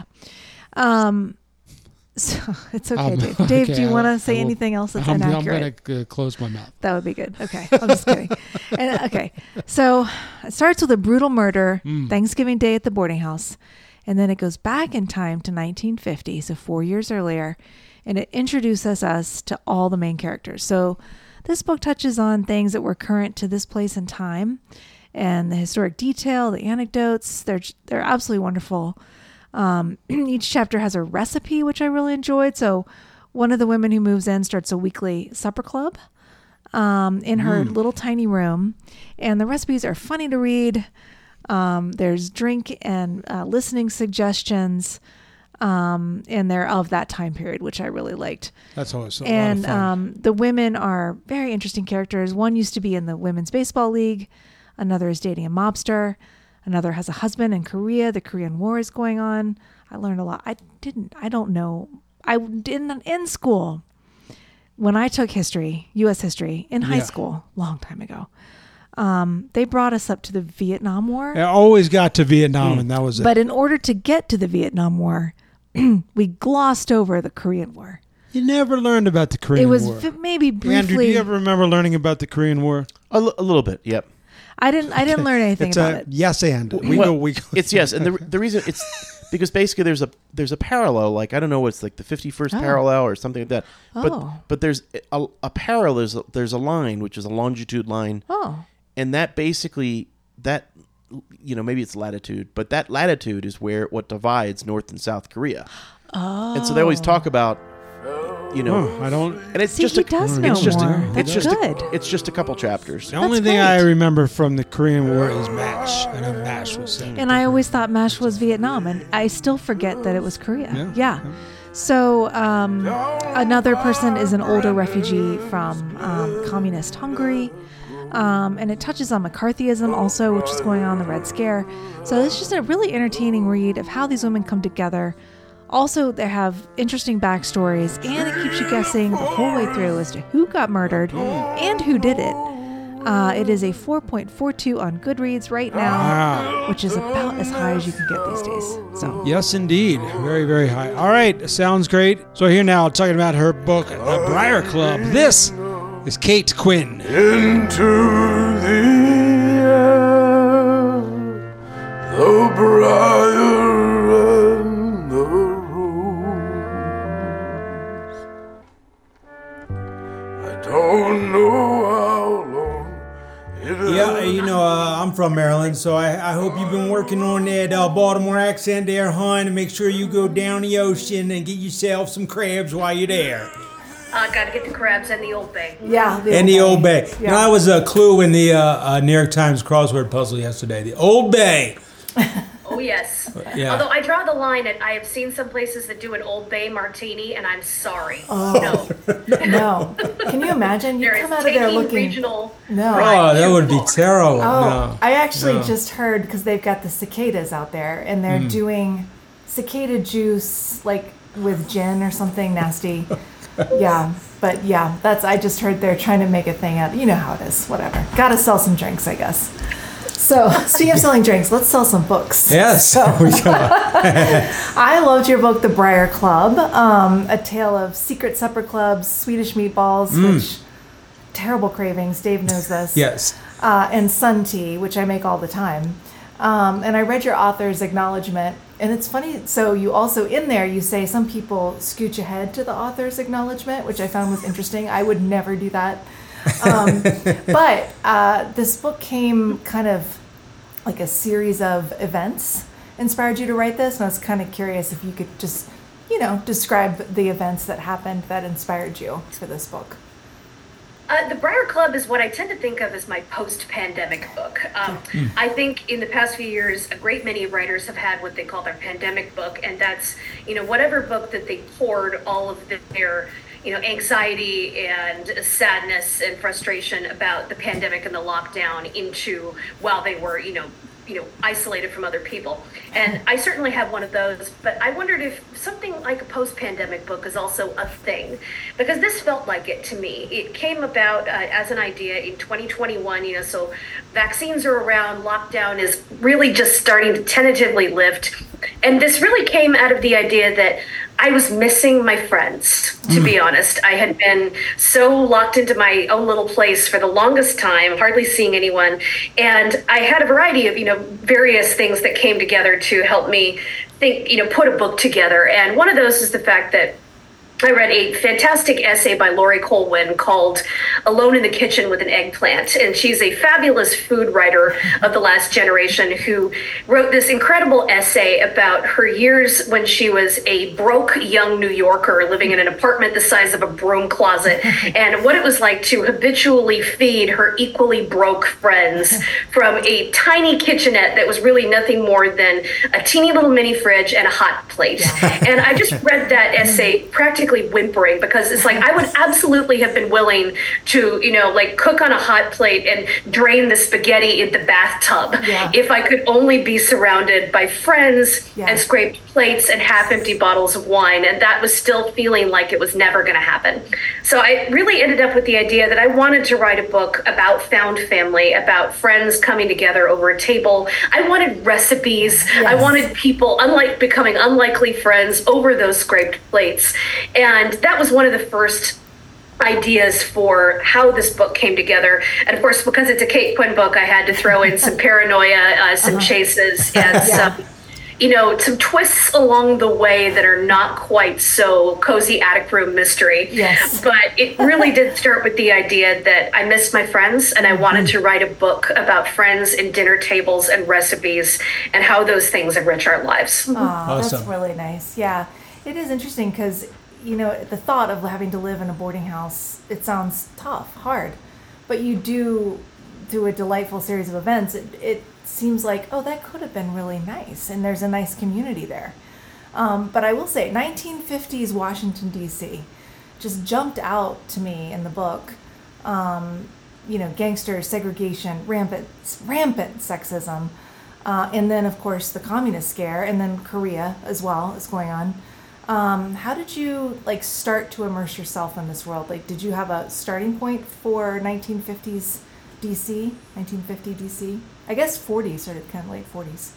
So it's okay, Dave. Dave, do you want to say anything else that's inaccurate? I'm going to close my mouth. That would be good. Okay. I'm just kidding. Okay. So it starts with a brutal murder, Thanksgiving Day at the boarding house. And then it goes back in time to 1950, so 4 years earlier. And it introduces us to all the main characters. So this book touches on things that were current to this place and time, and the historic detail, the anecdotes. They're absolutely wonderful. Each chapter has a recipe, which I really enjoyed. So one of the women who moves in starts a weekly supper club in her little tiny room. And the recipes are funny to read. There's drink and listening suggestions. And they're of that time period, which I really liked. That's always a lot and of fun. The women are very interesting characters. One used to be in the Women's Baseball League. Another is dating a mobster. Another has a husband in Korea. The Korean War is going on. I learned a lot. I don't know. I didn't in school. When I took history, U.S. history, in high school, long time ago, they brought us up to the Vietnam War. I always got to Vietnam, and that was it. But in order to get to the Vietnam War, we glossed over the Korean War. You never learned about the Korean War. It was maybe briefly. Andrew, do you ever remember learning about the Korean War? A little bit. Yep. I didn't learn anything It's about it. yes, and we Well, go. It's yes, and the reason it's because basically there's a parallel. Like I don't know what's like the 51st parallel or something like that. But there's a parallel. There's a line which is a longitude line. Oh. And that basically maybe it's latitude, but that latitude is what divides North and South Korea. Oh. And so they always talk about, I don't. and it's See, just he does know more. That's good. It's just a couple chapters. The only thing I remember from the Korean War is MASH. I know MASH was set. And I always thought MASH was Vietnam, and I still forget that it was Korea. Yeah. So another person is an older refugee from communist Hungary. And it touches on McCarthyism also, which is going on, the Red Scare. So it's just a really entertaining read of how these women come together. Also, they have interesting backstories, and it keeps you guessing the whole way through as to who got murdered and who did it. It is a 4.42 on Goodreads right now, which is about as high as you can get these days. So Yes, indeed. Very, very high. All right. Sounds great. So here now, talking about her book, The Briar Club. This is Kate Quinn. Into the air, the briar and the rose. I don't know how long it'll Yeah, I'm from Maryland, so I hope you've been working on that Baltimore accent there, hon, and make sure you go down the ocean and get yourself some crabs while you're there. Gotta get the crabs and the Old Bay. yeah, And the Old Bay. Yeah. That was a clue in the New York Times crossword puzzle yesterday. The Old Bay. Oh, yes. Yeah. Although I draw the line at, I have seen some places that do an Old Bay martini, and I'm sorry. No. Can you imagine? You There come is out of there taking looking. regional. No. Oh, that would be terrible. Oh, No. I actually No. just heard because they've got the cicadas out there, and they're doing cicada juice like with gin or something nasty. Yeah, but I just heard they're trying to make a thing out. You know how it is. Whatever. Got to sell some drinks, I guess. So, speaking of selling drinks, let's sell some books. Yes. So, I loved your book, The Briar Club, a tale of secret supper clubs, Swedish meatballs, which terrible cravings. Dave knows this. Yes. And sun tea, which I make all the time. And I read your author's acknowledgement, and it's funny. So you also in there you say some people scooch ahead to the author's acknowledgement, which I found was interesting. I would never do that. But this book came kind of like a series of events inspired you to write this, and I was kind of curious if you could just, describe the events that happened that inspired you for this book. The Briar Club is what I tend to think of as my post-pandemic book. I think in the past few years, a great many writers have had what they call their pandemic book, and that's, whatever book that they poured all of their, anxiety and sadness and frustration about the pandemic and the lockdown into while they were, isolated from other people. And I certainly have one of those, but I wondered if something like a post-pandemic book is also a thing, because this felt like it to me. It came about as an idea in 2021, so vaccines are around, lockdown is really just starting to tentatively lift. And this really came out of the idea that I was missing my friends, to be honest. I had been so locked into my own little place for the longest time, hardly seeing anyone. And I had a variety of, various things that came together to help me think, put a book together. And one of those is the fact that I read a fantastic essay by Laurie Colwin called Alone in the Kitchen with an Eggplant. And she's a fabulous food writer of the last generation who wrote this incredible essay about her years when she was a broke young New Yorker living in an apartment the size of a broom closet, and what it was like to habitually feed her equally broke friends from a tiny kitchenette that was really nothing more than a teeny little mini fridge and a hot plate. And I just read that essay practically whimpering, because it's like I would absolutely have been willing to, cook on a hot plate and drain the spaghetti in the bathtub if I could only be surrounded by friends and scraped plates and half-empty bottles of wine. And that was still feeling like it was never going to happen. So I really ended up with the idea that I wanted to write a book about found family, about friends coming together over a table. I wanted recipes. I wanted people becoming unlikely friends over those scraped plates. And that was one of the first ideas for how this book came together. And of course, because it's a Kate Quinn book, I had to throw in some paranoia, some chases, and some twists along the way that are not quite so cozy attic room mystery. Yes. But it really did start with the idea that I missed my friends, and I wanted to write a book about friends and dinner tables and recipes and how those things enrich our lives. Oh, Awesome. That's really nice. Yeah, it is interesting because, the thought of having to live in a boarding house, it sounds tough, hard. But you do, through a delightful series of events, it seems like, that could have been really nice. And there's a nice community there. But I will say, 1950s Washington, D.C. just jumped out to me in the book. Gangsters, segregation, rampant sexism. And then, of course, the communist scare, and then Korea as well is going on. How did you start to immerse yourself in this world? Did you have a starting point for 1950s DC, 1950 DC? I guess 40s, sort of kind of late 40s.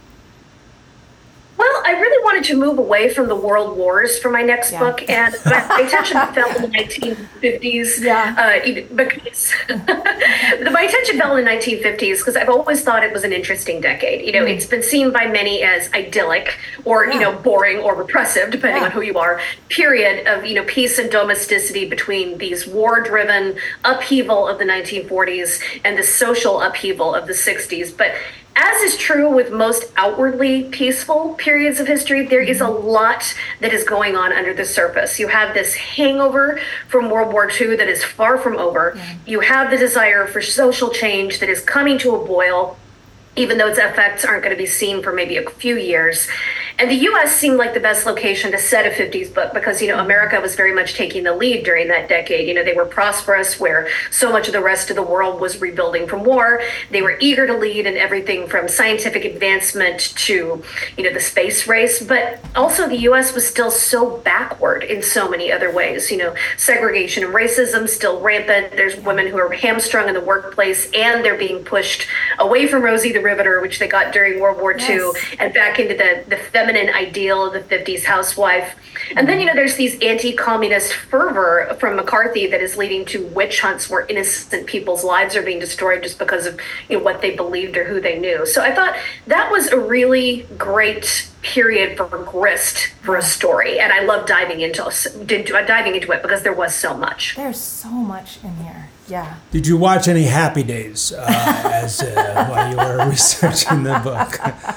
Well, I really wanted to move away from the world wars for my next book, and my attention fell in the 1950s. Because my attention fell in the 1950s because I've always thought it was an interesting decade. It's been seen by many as idyllic or boring or repressive, depending on who you are. Period of peace and domesticity between these war-driven upheaval of the 1940s and the social upheaval of the 60s, but. As is true with most outwardly peaceful periods of history, there is a lot that is going on under the surface. You have this hangover from World War II that is far from over. Yeah. You have the desire for social change that is coming to a boil, even though its effects aren't going to be seen for maybe a few years. And the U.S. seemed like the best location to set a 50s book because, America was very much taking the lead during that decade. They were prosperous, where so much of the rest of the world was rebuilding from war. They were eager to lead in everything from scientific advancement to, the space race. But also the U.S. was still so backward in so many other ways. Segregation and racism still rampant. There's women who are hamstrung in the workplace, and they're being pushed away from Rosie the Riveter, which they got during World War II, and back into the feminine ideal of the 50s housewife. And then, there's these anti-communist fervor from McCarthy that is leading to witch hunts where innocent people's lives are being destroyed just because of what they believed or who they knew. So I thought that was a really great period for grist for a story, and I love diving into it because there was so much. There's so much in here. Yeah. Did you watch any Happy Days while you were researching the book?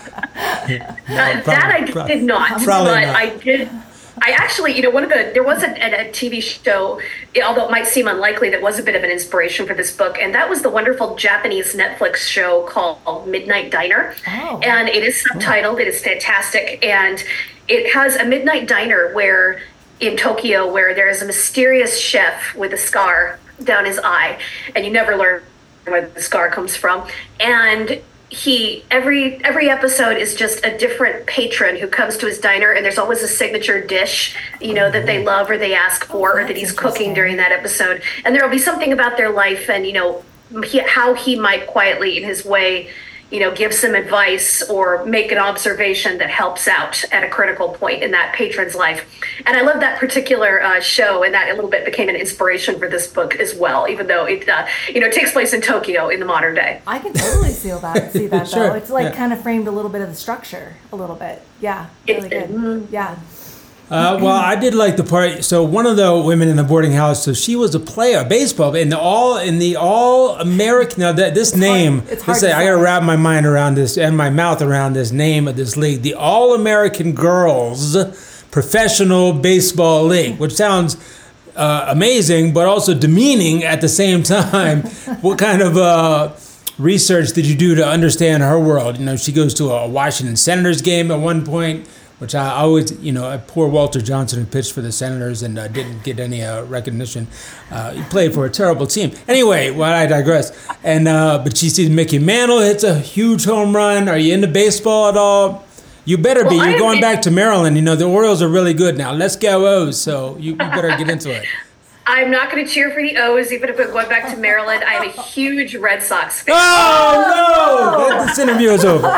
I did not, but I did. I actually, there was a TV show, although it might seem unlikely, that was a bit of an inspiration for this book, and that was the wonderful Japanese Netflix show called Midnight Diner. Oh. And it is subtitled. It is fantastic, and it has a midnight diner in Tokyo where there is a mysterious chef with a scar down his eye, and you never learn where the scar comes from. And every episode is just a different patron who comes to his diner, and there's always a signature dish, that they love or they ask for, or that he's cooking during that episode. And there'll be something about their life and, how he might quietly, in his way, give some advice or make an observation that helps out at a critical point in that patron's life. And I love that particular show, and that a little bit became an inspiration for this book as well, even though it takes place in Tokyo in the modern day. I can totally see that Sure. though. It's kind of framed a little bit of the structure a little bit. Yeah, really good. Mm-hmm. Yeah. Well, I did like the part. So one of the women in the boarding house, so she was a player, baseball, in the all American. Now this name, it's hard I got to wrap my mind around this and my mouth around this name of this league, the All American Girls Professional Baseball League, which sounds amazing, but also demeaning at the same time. What kind of research did you do to understand her world? She goes to a Washington Senators game at one point, which I always, poor Walter Johnson, who pitched for the Senators and didn't get any recognition. He played for a terrible team. Anyway, I digress. And but she sees Mickey Mantle hits a huge home run. Are you into baseball at all? You better be. You're going back to Maryland. The Orioles are really good now. Let's go O's. So you better get into it. I'm not going to cheer for the O's, even if we're going back to Maryland. I am a huge Red Sox fan. Oh, no! This interview is over.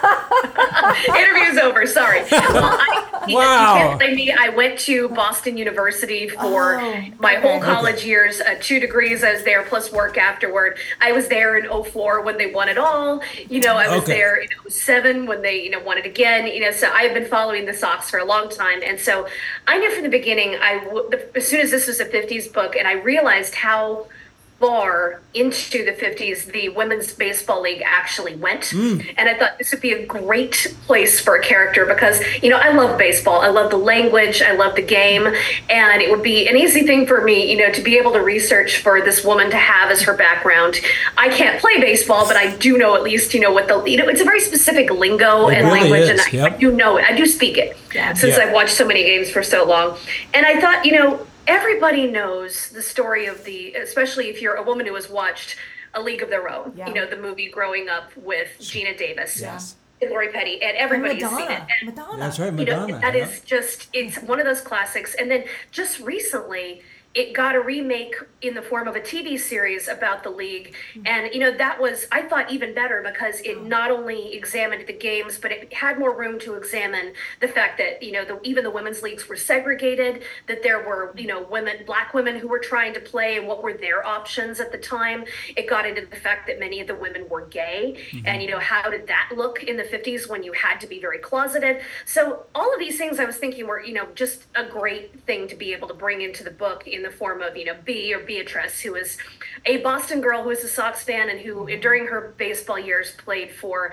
Interview's over, sorry. Well, Wow. You can't blame me. I went to Boston University for my whole college years, 2 degrees. I was there, plus work afterward. I was there in 2004 when they won it all. I was there in 2007 when they, won it again. So I've been following the Sox for a long time. And so I knew from the beginning, as soon as this was a 50s book, and I realized how far into the 50s the Women's Baseball League actually went. And I thought this would be a great place for a character because, I love baseball. I love the language. I love the game. And it would be an easy thing for me, to be able to research for this woman to have as her background. I can't play baseball, but I do know at least, what it's a very specific lingo and really language. is. And I do know it. I do speak it since I've watched so many games for so long. And I thought, everybody knows the story of especially if you're a woman who has watched A League of Their Own, the movie growing up with Gina Davis. Yes. And Lori Petty, and everybody's seen it. And, Madonna. That's right, Madonna. that is just, it's one of those classics. And then just recently, it got a remake in the form of a TV series about the league. And, that was, I thought, even better because it not only examined the games, but it had more room to examine the fact that, even the women's leagues were segregated, that there were, black women who were trying to play and what were their options at the time. It got into the fact that many of the women were gay. And, how did that look in the 50s when you had to be very closeted? So all of these things I was thinking were, just a great thing to be able to bring into the book in the form of, Beatrice, who is a Boston girl who is a Sox fan and who during her baseball years played for,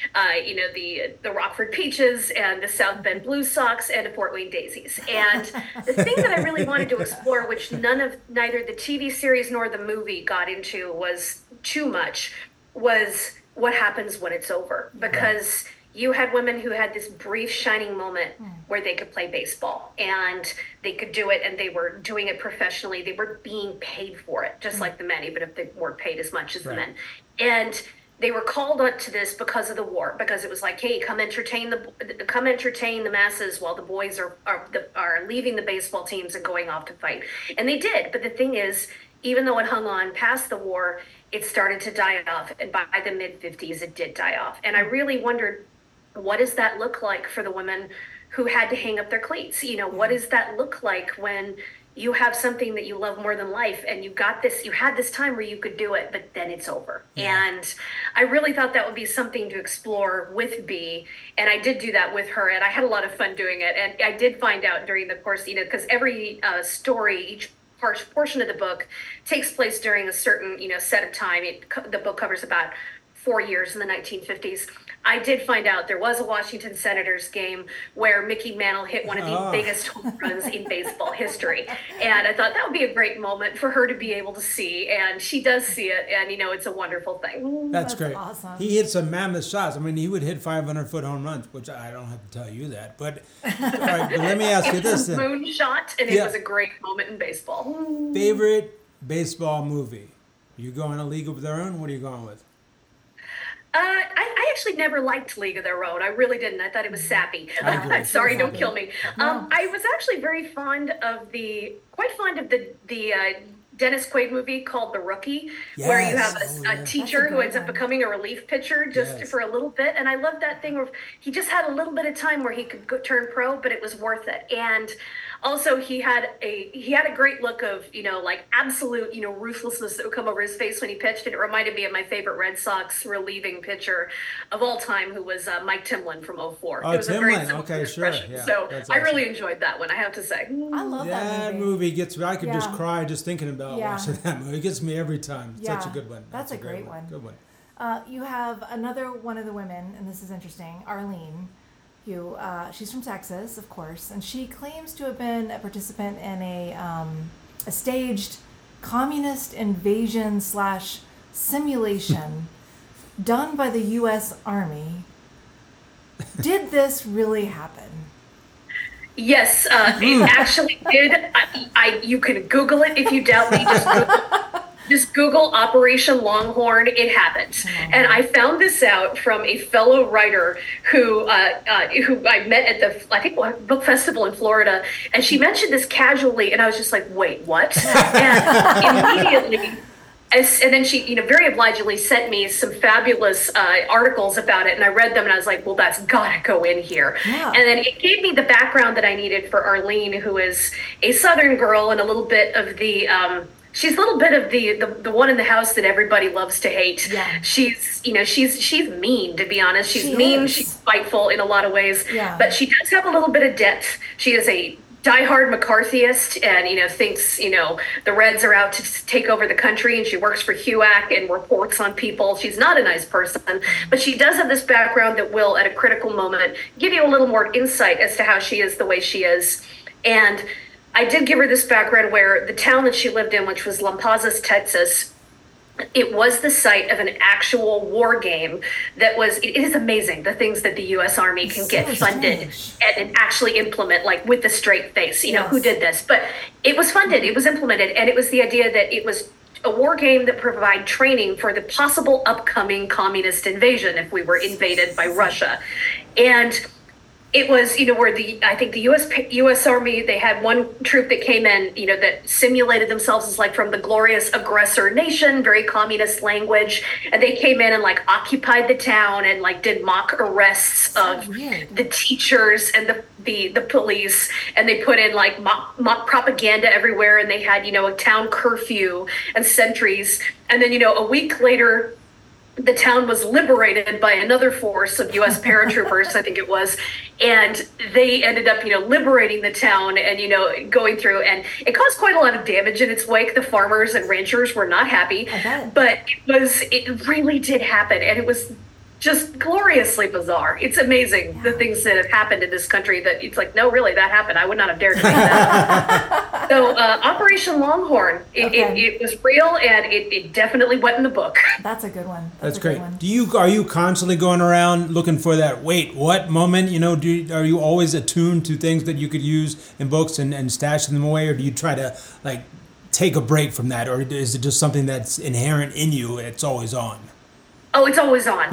the Rockford Peaches and the South Bend Blue Sox and the Fort Wayne Daisies. And the thing that I really wanted to explore, which neither the TV series nor the movie got into was too much, was what happens when it's over. Because you had women who had this brief shining moment where they could play baseball and they could do it, and they were doing it professionally. They were being paid for it, just like the men, even if they weren't paid as much as the men. And they were called up to this because of the war, because it was like, hey, come entertain the masses while the boys are leaving the baseball teams and going off to fight. And they did. But the thing is, even though it hung on past the war, it started to die off. And by the mid-50s, it did die off. And I really wondered, what does that look like for the women who had to hang up their cleats? You know, what does that look like when you have something that you love more than life, and you had this time where you could do it, but then it's over. And I really thought that would be something to explore with Bea, and I did do that with her, and I had a lot of fun doing it. And I did find out during the course, you know, because every story, each portion of the book takes place during a certain, you know, set of time. The book covers about 4 years in the 1950s. I did find out there was a Washington Senators game where Mickey Mantle hit one of the biggest home runs in baseball history. And I thought that would be a great moment for her to be able to see. And she does see it. And, you know, it's a wonderful thing. That's great. Awesome. He hit some mammoth shots. I mean, he would hit 500-foot home runs, which I don't have to tell you that. But, all right, but let me ask you this then. Moonshot, and it was a great moment in baseball. Favorite baseball movie? You going A League of Their Own? What are you going with? I actually never liked League of Their Own. I really didn't. I thought it was sappy. Sorry, don't kill me. I was actually quite fond of the Dennis Quaid movie called The Rookie, where you have a teacher who ends up becoming a relief pitcher just for a little bit. And I love that thing where he just had a little bit of time where he could turn pro, but it was worth it. And also he had a great look of, you know, like absolute, you know, ruthlessness that would come over his face when he pitched. And it reminded me of my favorite Red Sox relieving pitcher of all time, who was Mike Timlin from 2004. Oh, it was Timlin. a very similar Okay, sure. expression. Yeah, so that's I really awesome. enjoyed that one, I have to say. I love that movie. Gets me. I could just Yeah. cry just thinking about watching that movie. It gets me every time. It's such a good one. That's a great one. Good one. You have another one of the women, and this is interesting, Arlene, who she's from Texas, of course, and she claims to have been a participant in a staged communist invasion / simulation done by the U.S. Army. Did this really happen? Yes, it actually did. You can Google it if you doubt me. Just Google Operation Longhorn. It happened. And I found this out from a fellow writer who I met at the book festival in Florida, and she mentioned this casually, and I was just like, wait, what? And immediately. And then she, you know, very obligingly sent me some fabulous articles about it, and I read them, and I was like, well, that's gotta go in here. Yeah. And then it gave me the background that I needed for Arlene, who is a Southern girl and a little bit of the, she's a little bit of the one in the house that everybody loves to hate. Yeah. She's mean, to be honest. She's mean, is. she's spiteful in a lot of ways, Yeah. but she does have a little bit of depth. She is a diehard McCarthyist, and, you know, thinks, you know, the Reds are out to take over the country, and she works for HUAC and reports on people. She's not a nice person, but she does have this background that will, at a critical moment, give you a little more insight as to how she is the way she is. And I did give her this background where the town that she lived in, which was Lampazas, Texas, it was the site of an actual war game that was, it is amazing the things that the U.S. Army can get funded and actually implement, like with a straight face, you know, who did this? But it was funded, it was implemented, and it was the idea that it was a war game that provided training for the possible upcoming communist invasion if we were invaded by Russia. And it was, you know, where I think the U.S. Army, they had one troop that came in, you know, that simulated themselves as like from the glorious aggressor nation, very communist language. And they came in and like occupied the town and like did mock arrests of the teachers and the police. And they put in like mock propaganda everywhere. And they had, you know, a town curfew and sentries. And then, you know, a week later, the town was liberated by another force of U.S. paratroopers, I think it was, and they ended up, you know, liberating the town and, you know, going through, and it caused quite a lot of damage in its wake. The farmers and ranchers were not happy, but it really did happen, and it was just gloriously bizarre. It's amazing the things that have happened in this country that it's like, no, really, that happened. I would not have dared to make that. So Operation Longhorn, it was real, and it definitely went in the book. That's a good one. That's a great. Good one. Are you constantly going around looking for that wait what moment? Are you always attuned to things that you could use in books and stash them away, or do you try to like take a break from that, or is it just something that's inherent in you and it's always on? Oh, it's always on.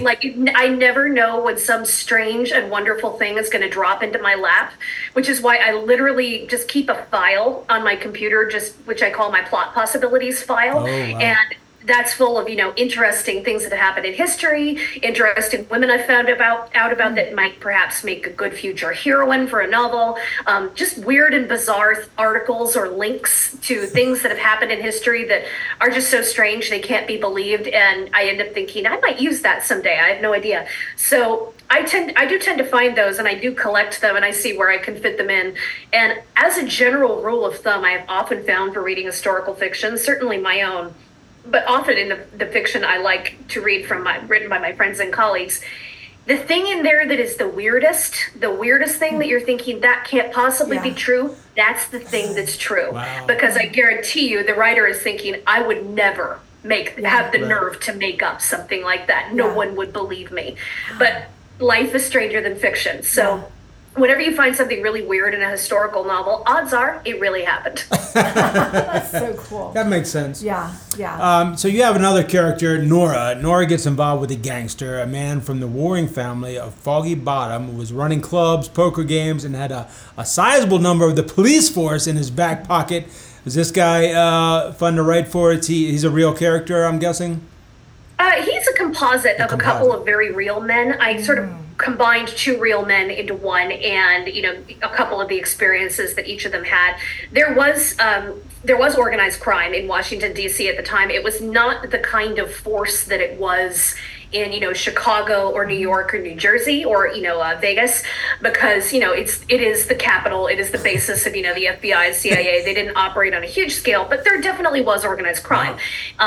I never know when some strange and wonderful thing is going to drop into my lap, which is why I literally just keep a file on my computer, which I call my plot possibilities file. Oh, wow. And that's full of, interesting things that have happened in history, interesting women I found out about that might perhaps make a good future heroine for a novel, just weird and bizarre articles or links to things that have happened in history that are just so strange they can't be believed. And I end up thinking, I might use that someday. I have no idea. So I do tend to find those, and I do collect them, and I see where I can fit them in. And as a general rule of thumb, I have often found for reading historical fiction, certainly my own, but often in the fiction I like to read written by my friends and colleagues, the thing in there that is the weirdest thing that you're thinking that can't possibly be true, that's the thing that's true. Wow. Because I guarantee you the writer is thinking, I would never have the nerve to make up something like that. No one would believe me. But life is stranger than fiction. So whenever you find something really weird in a historical novel, odds are it really happened. That's so cool. That makes sense. Yeah. So you have another character, Nora. Nora gets involved with a gangster, a man from the warring family of Foggy Bottom, who was running clubs, poker games, and had a sizable number of the police force in his back pocket. Is this guy fun to write for? He's a real character, I'm guessing? He's a composite of a couple of very real men. I sort of combined two real men into one, and a couple of the experiences that each of them had. There was organized crime in Washington, D.C. at the time. It was not the kind of force that it was in Chicago or New York or New Jersey or Vegas, because it is the capital, it is the basis of the FBI and CIA. They didn't operate on a huge scale, but there definitely was organized crime.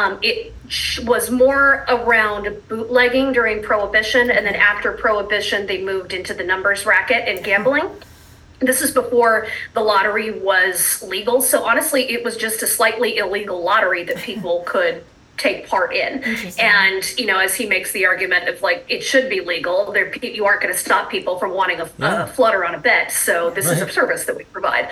It was more around bootlegging during Prohibition, and then after Prohibition they moved into the numbers racket and gambling. This is before the lottery was legal, so honestly it was just a slightly illegal lottery that people could take part in. And as he makes the argument of it should be legal, you aren't going to stop people from wanting a flutter on a bet, so this is a service that we provide.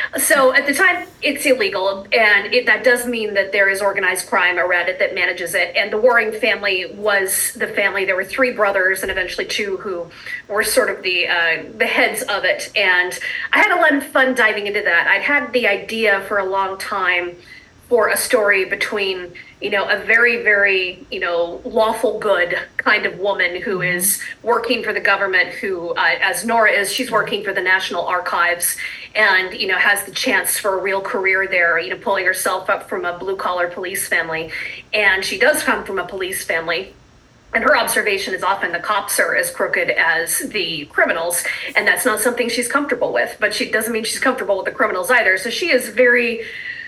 So at the time it's illegal, and that does mean that there is organized crime around it that manages it. And the Waring family was the family. There were three brothers and eventually two who were sort of the heads of it, and I had a lot of fun diving into that. I'd had the idea for a long time for a story between a very, very, lawful good kind of woman who is working for the government, who, as Nora is, she's working for the National Archives and, has the chance for a real career there, pulling herself up from a blue-collar police family. And she does come from a police family. And her observation is often the cops are as crooked as the criminals, and that's not something she's comfortable with. But she doesn't mean she's comfortable with the criminals either. So she is very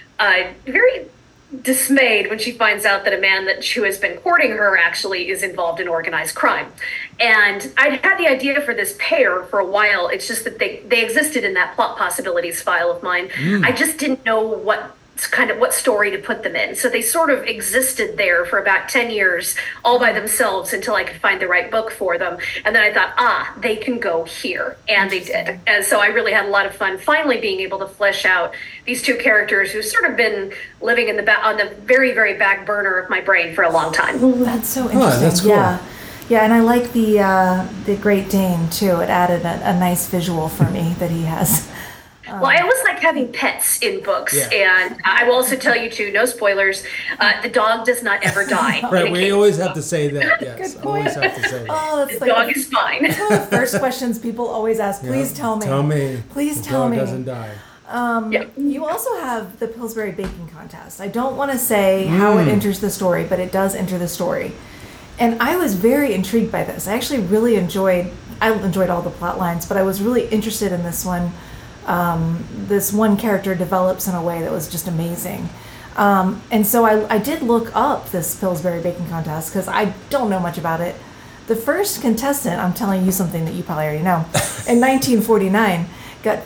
dismayed when she finds out that a man who has been courting her actually is involved in organized crime. And I'd had the idea for this pair for a while. It's just that they existed in that plot possibilities file of mine. I just didn't know what story to put them in. So they sort of existed there for about 10 years all by themselves until I could find the right book for them. And then I thought, they can go here. And they did. And so I really had a lot of fun finally being able to flesh out these two characters who've sort of been living on the very, very back burner of my brain for a long time. That's so interesting. That's cool. Yeah, and I like the Great Dane too. It added a nice visual for me that he has. Well, I always like having pets in books, and I will also tell you too, no spoilers, the dog does not ever die. Right, we always have to say that, yes. Good point. Always have to say that. Oh, that's the dog is fine. That's one of the first questions people always ask. Please tell me. Tell me. Please tell me. The dog doesn't die. You also have the Pillsbury Baking Contest. I don't want to say how it enters the story, but it does enter the story. And I was very intrigued by this. I actually really enjoyed all the plot lines, but I was really interested in this one. This one character develops in a way that was just amazing. And so I did look up this Pillsbury Baking Contest because I don't know much about it. The first contestant, I'm telling you something that you probably already know, in 1949 got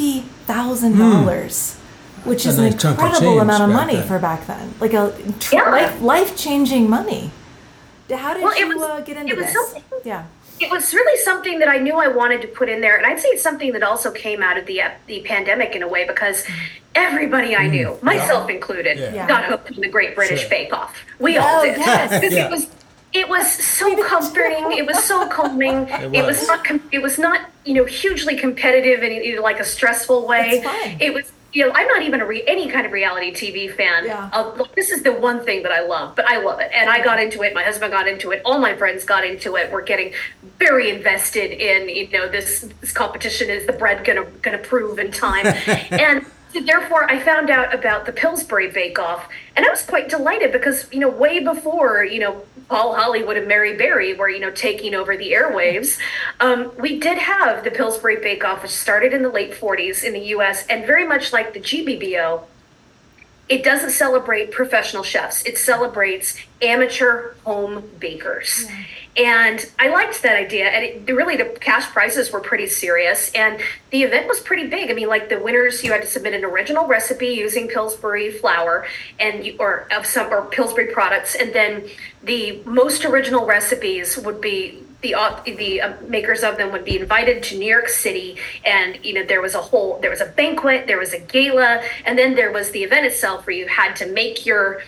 $50,000, which is an incredible amount of money for back then. Like life-changing money. How did you get into this? It was really something that I knew I wanted to put in there, and I'd say it's something that also came out of the pandemic in a way, because everybody I knew, myself included, got hooked on the Great British Bake Off. We all did. Yes. It was so comforting. It was so calming. It was not hugely competitive in like a stressful way. It was. I'm not even any kind of reality TV fan. This is the one thing that I love, but I love it. And I got into it. My husband got into it. All my friends got into it. We're getting very invested in, this competition. Is the bread gonna prove in time? And therefore, I found out about the Pillsbury Bake Off, and I was quite delighted because, way before, Paul Hollywood and Mary Berry were, taking over the airwaves, we did have the Pillsbury Bake Off, which started in the late 40s in the U.S., and very much like the GBBO, it doesn't celebrate professional chefs. It celebrates amateur home bakers. And I liked that idea. And really, the cash prizes were pretty serious. And the event was pretty big. I mean, like the winners, you had to submit an original recipe using Pillsbury flour or Pillsbury products. And then the most original recipes would be the makers of them would be invited to New York City, and there was a banquet, there was a gala, and then there was the event itself where you had to make your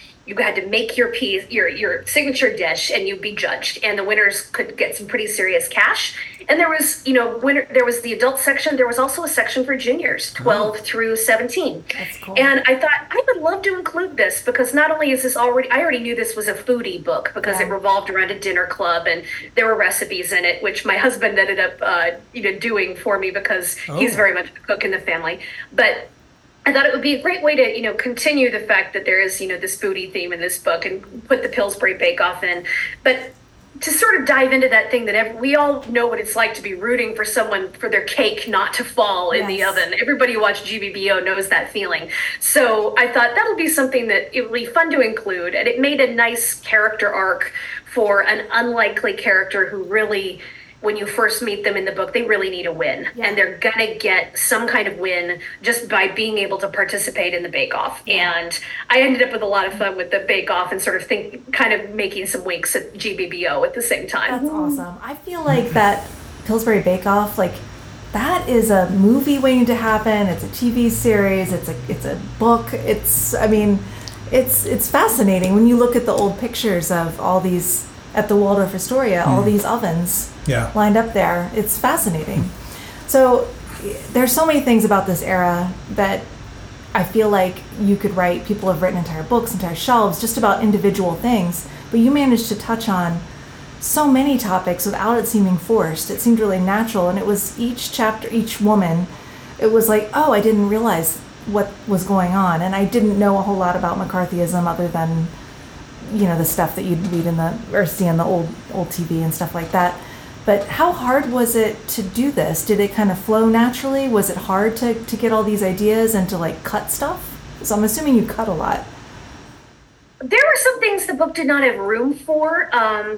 piece, your signature dish, and you'd be judged, and the winners could get some pretty serious cash. And there was there was the adult section. There was also a section for juniors, 12 through 17. That's cool. And I thought I would love to include this, because not only is this I already knew this was a foodie book, because it revolved around a dinner club and there were recipes in it, which my husband ended up doing for me, because he's very much a cook in the family. But I thought it would be a great way to, continue the fact that there is, this foodie theme in this book, and put the Pillsbury Bake Off in. But to sort of dive into that thing that we all know what it's like to be rooting for someone, for their cake not to fall in the oven. Everybody who watched GBBO knows that feeling. So I thought that'll be something that it would be fun to include. And it made a nice character arc for an unlikely character who really, when you first meet them in the book, they really need a win. And they're going to get some kind of win just by being able to participate in the Bake Off. And I ended up with a lot of fun with the Bake Off, and sort of kind of making some winks at GBBO at the same time. That's awesome. I feel like that Pillsbury Bake Off, like, that is a movie waiting to happen. It's a TV series. It's a book. It's fascinating when you look at the old pictures of all these at the Waldorf Astoria, all these ovens lined up there. It's fascinating. So there's so many things about this era that I feel like you could write. People have written entire books, entire shelves, just about individual things. But you managed to touch on so many topics without it seeming forced. It seemed really natural. And it was each chapter, each woman, it was like, oh, I didn't realize what was going on. And I didn't know a whole lot about McCarthyism other than the stuff that you'd read or see in the old TV and stuff like that. But how hard was it to do this? Did it kind of flow naturally? Was it hard to get all these ideas and to cut stuff? So I'm assuming you cut a lot. There were some things the book did not have room for,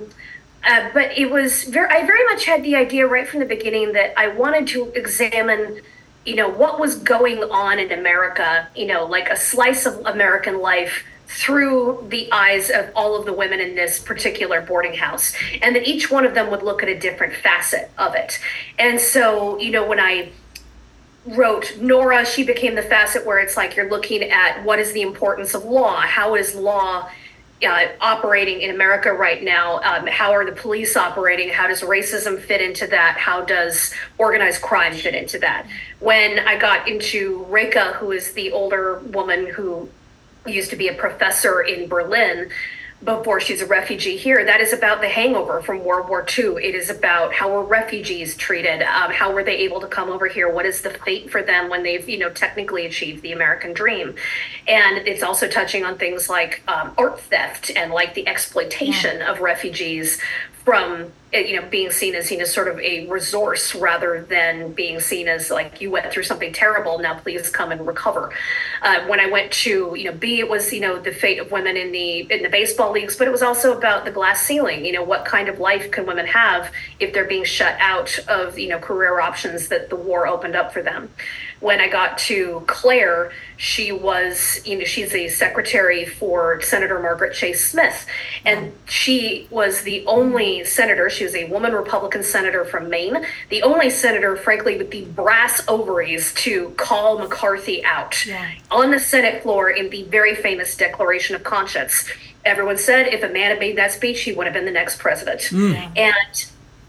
but it was I very much had the idea right from the beginning that I wanted to examine what was going on in America, like a slice of American life through the eyes of all of the women in this particular boarding house, and that each one of them would look at a different facet of it. And so, when I wrote Nora, she became the facet where it's like you're looking at what is the importance of law, how is law operating in America right now, how are the police operating, how does racism fit into that, how does organized crime fit into that. When I got into Reka, who is the older woman who used to be a professor in Berlin before she's a refugee here, that is about the hangover from World War II. It is about how were refugees treated, how were they able to come over here, what is the fate for them when they've technically achieved the American dream. And it's also touching on things like art theft and like the exploitation of refugees from being seen as sort of a resource rather than being seen as like, you went through something terrible, now please come and recover. When I went to B, it was the fate of women in the baseball leagues, but it was also about the glass ceiling. What kind of life can women have if they're being shut out of career options that the war opened up for them. When I got to Claire, she was, she's a secretary for Senator Margaret Chase Smith. And she was the only senator, she was a woman Republican senator from Maine, the only senator, frankly, with the brass ovaries to call McCarthy out on the Senate floor in the very famous Declaration of Conscience. Everyone said if a man had made that speech, he would have been the next president. And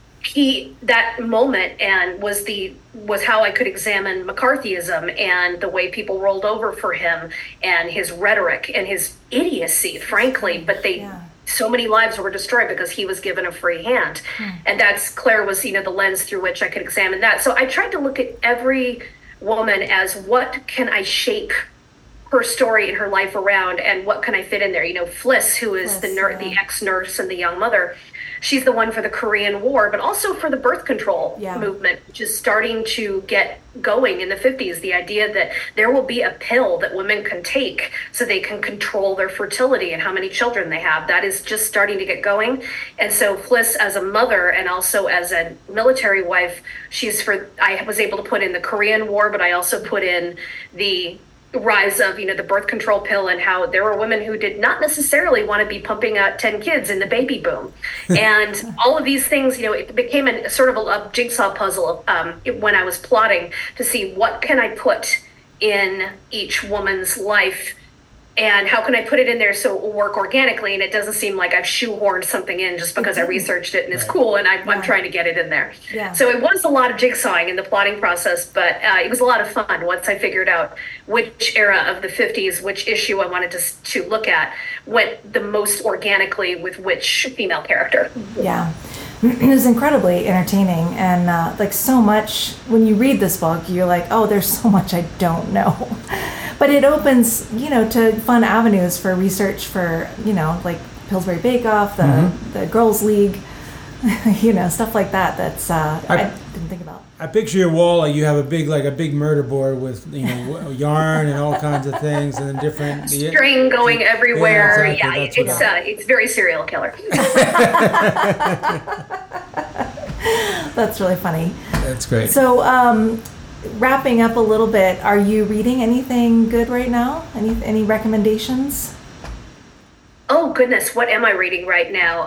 that moment was how I could examine McCarthyism and the way people rolled over for him and his rhetoric and his idiocy, frankly, but so many lives were destroyed because he was given a free hand. And Claire was, the lens through which I could examine that. So I tried to look at every woman as what can I shape her story and her life around, and what can I fit in there? Fliss, who is the ex-nurse and the young mother, she's the one for the Korean War, but also for the birth control movement, which is starting to get going in the 50s. The idea that there will be a pill that women can take so they can control their fertility and how many children they have. That is just starting to get going. And so Fliss, as a mother and also as a military wife, I was able to put in the Korean War, but I also put in the rise of the birth control pill and how there were women who did not necessarily want to be pumping out 10 kids in the baby boom. And all of these things, it became a sort of a jigsaw puzzle when I was plotting to see what can I put in each woman's life and how can I put it in there so it will work organically and it doesn't seem like I've shoehorned something in just because I researched it and it's cool and I'm trying to get it in there. So it was a lot of jigsawing in the plotting process, but it was a lot of fun once I figured out which era of the 50s, which issue I wanted to look at, went the most organically with which female character. Yeah. It was incredibly entertaining and like so much when you read this book, you're like, oh, there's so much I don't know. But it opens, to fun avenues for research for, like Pillsbury Bake Off, the Girls League, stuff like that. That's I didn't think about. I picture your wall like you have a big murder board with yarn and all kinds of things and then different string going everywhere. Exactly. It's very serial killer. That's really funny. That's great. So, wrapping up a little bit, are you reading anything good right now? Any recommendations? Oh goodness, what am I reading right now?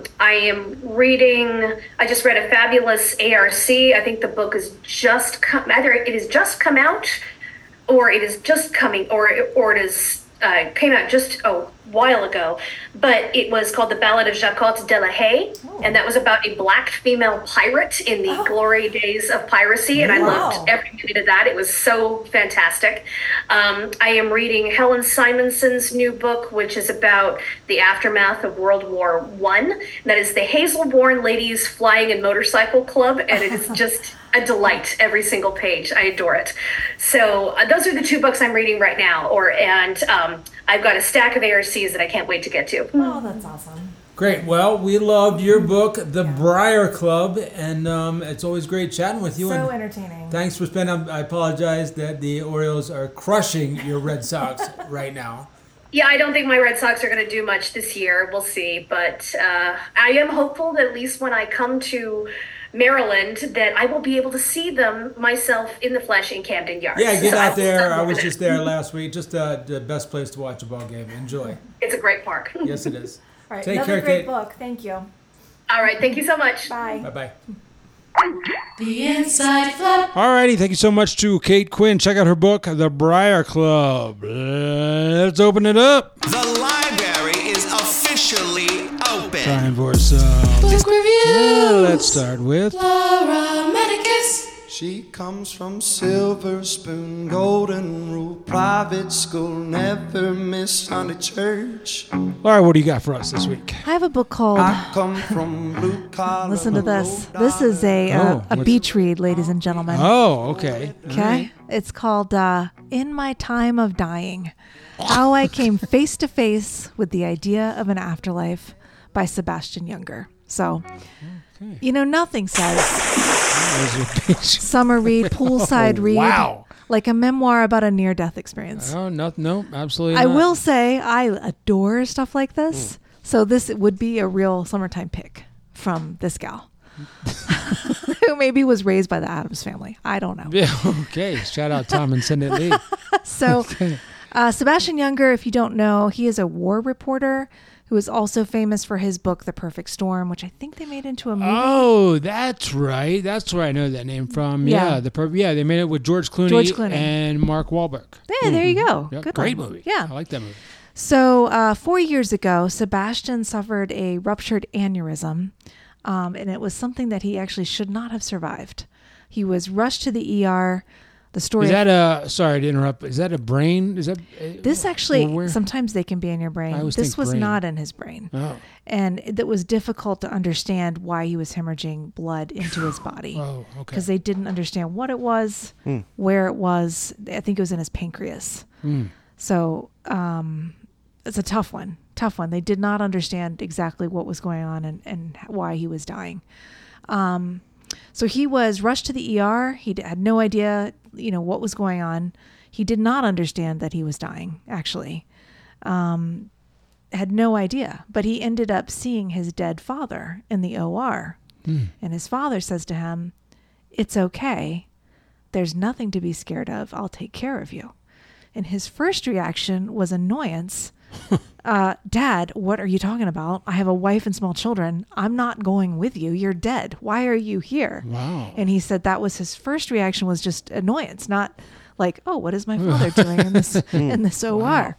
I just read a fabulous ARC. I think the book is either it has just come out or it is just coming or it is came out just a while ago, but it was called The Ballad of Jacquot de la Haye, and that was about a black female pirate in the glory days of piracy, and I loved every minute of that. It was so fantastic. I am reading Helen Simonson's new book, which is about the aftermath of World War I. That is the Hazelbourne Ladies Flying and Motorcycle Club, and it is just a delight every single page. I adore it. So those are the two books I'm reading right now, and I've got a stack of ARCs that I can't wait to get to. Oh, that's awesome. Great. Well, we loved your book, The Briar Club, and it's always great chatting with you. So and entertaining. Thanks for spending. I apologize that the Orioles are crushing your Red Sox right now. Yeah, I don't think my Red Sox are going to do much this year. We'll see. But I am hopeful that at least when I come to Maryland, that I will be able to see them myself in the flesh in Camden Yards. Yeah, get out there. I was just there last week. Just the best place to watch a ball game. Enjoy. It's a great park. Yes, it is. All right, Take another care, great Kate. book. Thank you. All right, thank you so much. Bye. Bye-bye. The Inside Flip. Alrighty, thank you so much to Kate Quinn. Check out her book, The Briar Club. Let's open it up. The library is officially open. Time for some Book reviews. Yeah, let's start with Laura Medicus. She comes from Silver Spoon, Golden Rule, private school, never miss Sunday church. Laura. What do you got for us this week? I have a book called. I come from blue collar. Listen to this. This is a what's- beach read, ladies and gentlemen. Oh, okay. Okay. It's called In My Time of Dying: How I Came Face to Face with the Idea of an Afterlife by Sebastian Junger. So, nothing says summer read, poolside read, wow. like a memoir about a near-death experience. Oh, no, absolutely I not. will say I adore stuff like this. So this would be a real summertime pick from this gal. Who maybe was raised by the Addams family. I don't know. Yeah, okay. Shout out Tom and Cindy Lee. So Sebastian Junger, if you don't know, he is a war reporter who is also famous for his book, The Perfect Storm, which I think they made into a movie. Oh, that's right. That's where I know that name from. Yeah. They made it with George Clooney and Mark Wahlberg. Yeah, there you go. Yep, Good great one. movie. Yeah. I like that movie. So 4 years ago, Sebastian suffered a ruptured aneurysm, and it was something that he actually should not have survived. He was rushed to the ER. The story is that sorry to interrupt, is that a brain? Is that this actually sometimes they can be in your brain. This was brain. not in his brain. Oh. And it was difficult to understand why he was hemorrhaging blood into his body. Oh, okay. Because they didn't understand what it was, where it was. I think it was in his pancreas. So it's a tough one. They did not understand exactly what was going on and why he was dying. So he was rushed to the ER. He had no idea, what was going on. He did not understand that he was dying, actually. Had no idea. But he ended up seeing his dead father in the OR. And his father says to him, "It's okay. There's nothing to be scared of. I'll take care of you." And his first reaction was annoyance. Dad, what are you talking about? I have a wife and small children. I'm not going with you. You're dead. Why are you here? Wow. And he said that was his first reaction, was just annoyance, not like, oh, what is my father doing in this OR?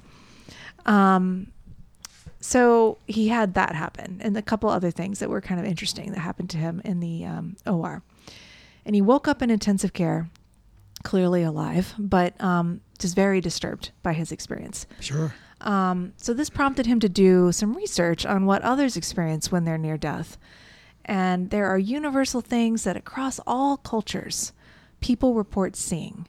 So he had that happen, and a couple other things that were kind of interesting that happened to him in the OR. And he woke up in intensive care, clearly alive, but just very disturbed by his experience. Sure. So this prompted him to do some research on what others experience when they're near death. And there are universal things that across all cultures, people report seeing.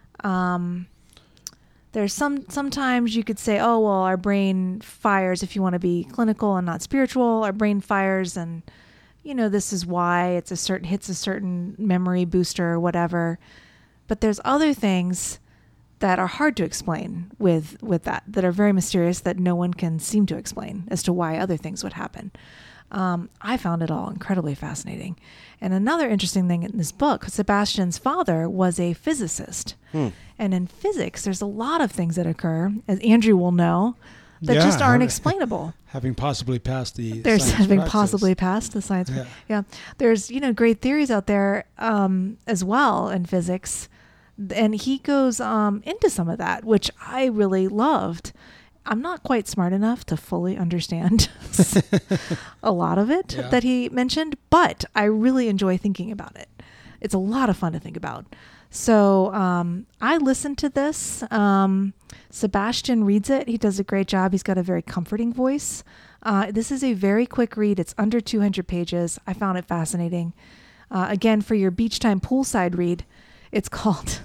There's sometimes you could say, oh, well, our brain fires, if you want to be clinical and not spiritual, our brain fires and, this is why hits a certain memory booster or whatever. But there's other things that are hard to explain with that are very mysterious, that no one can seem to explain as to why other things would happen. I found it all incredibly fascinating. And another interesting thing in this book, Sebastian's father was a physicist. And in physics, there's a lot of things that occur, as Andrew will know, that just aren't explainable. Having possibly passed the science. Yeah. There's, great theories out there as well in physics. And he goes into some of that, which I really loved. I'm not quite smart enough to fully understand a lot of it that he mentioned, but I really enjoy thinking about it. It's a lot of fun to think about. So I listened to this. Sebastian reads it. He does a great job. He's got a very comforting voice. This is a very quick read. It's under 200 pages. I found it fascinating. Again, for your beach time poolside read, it's called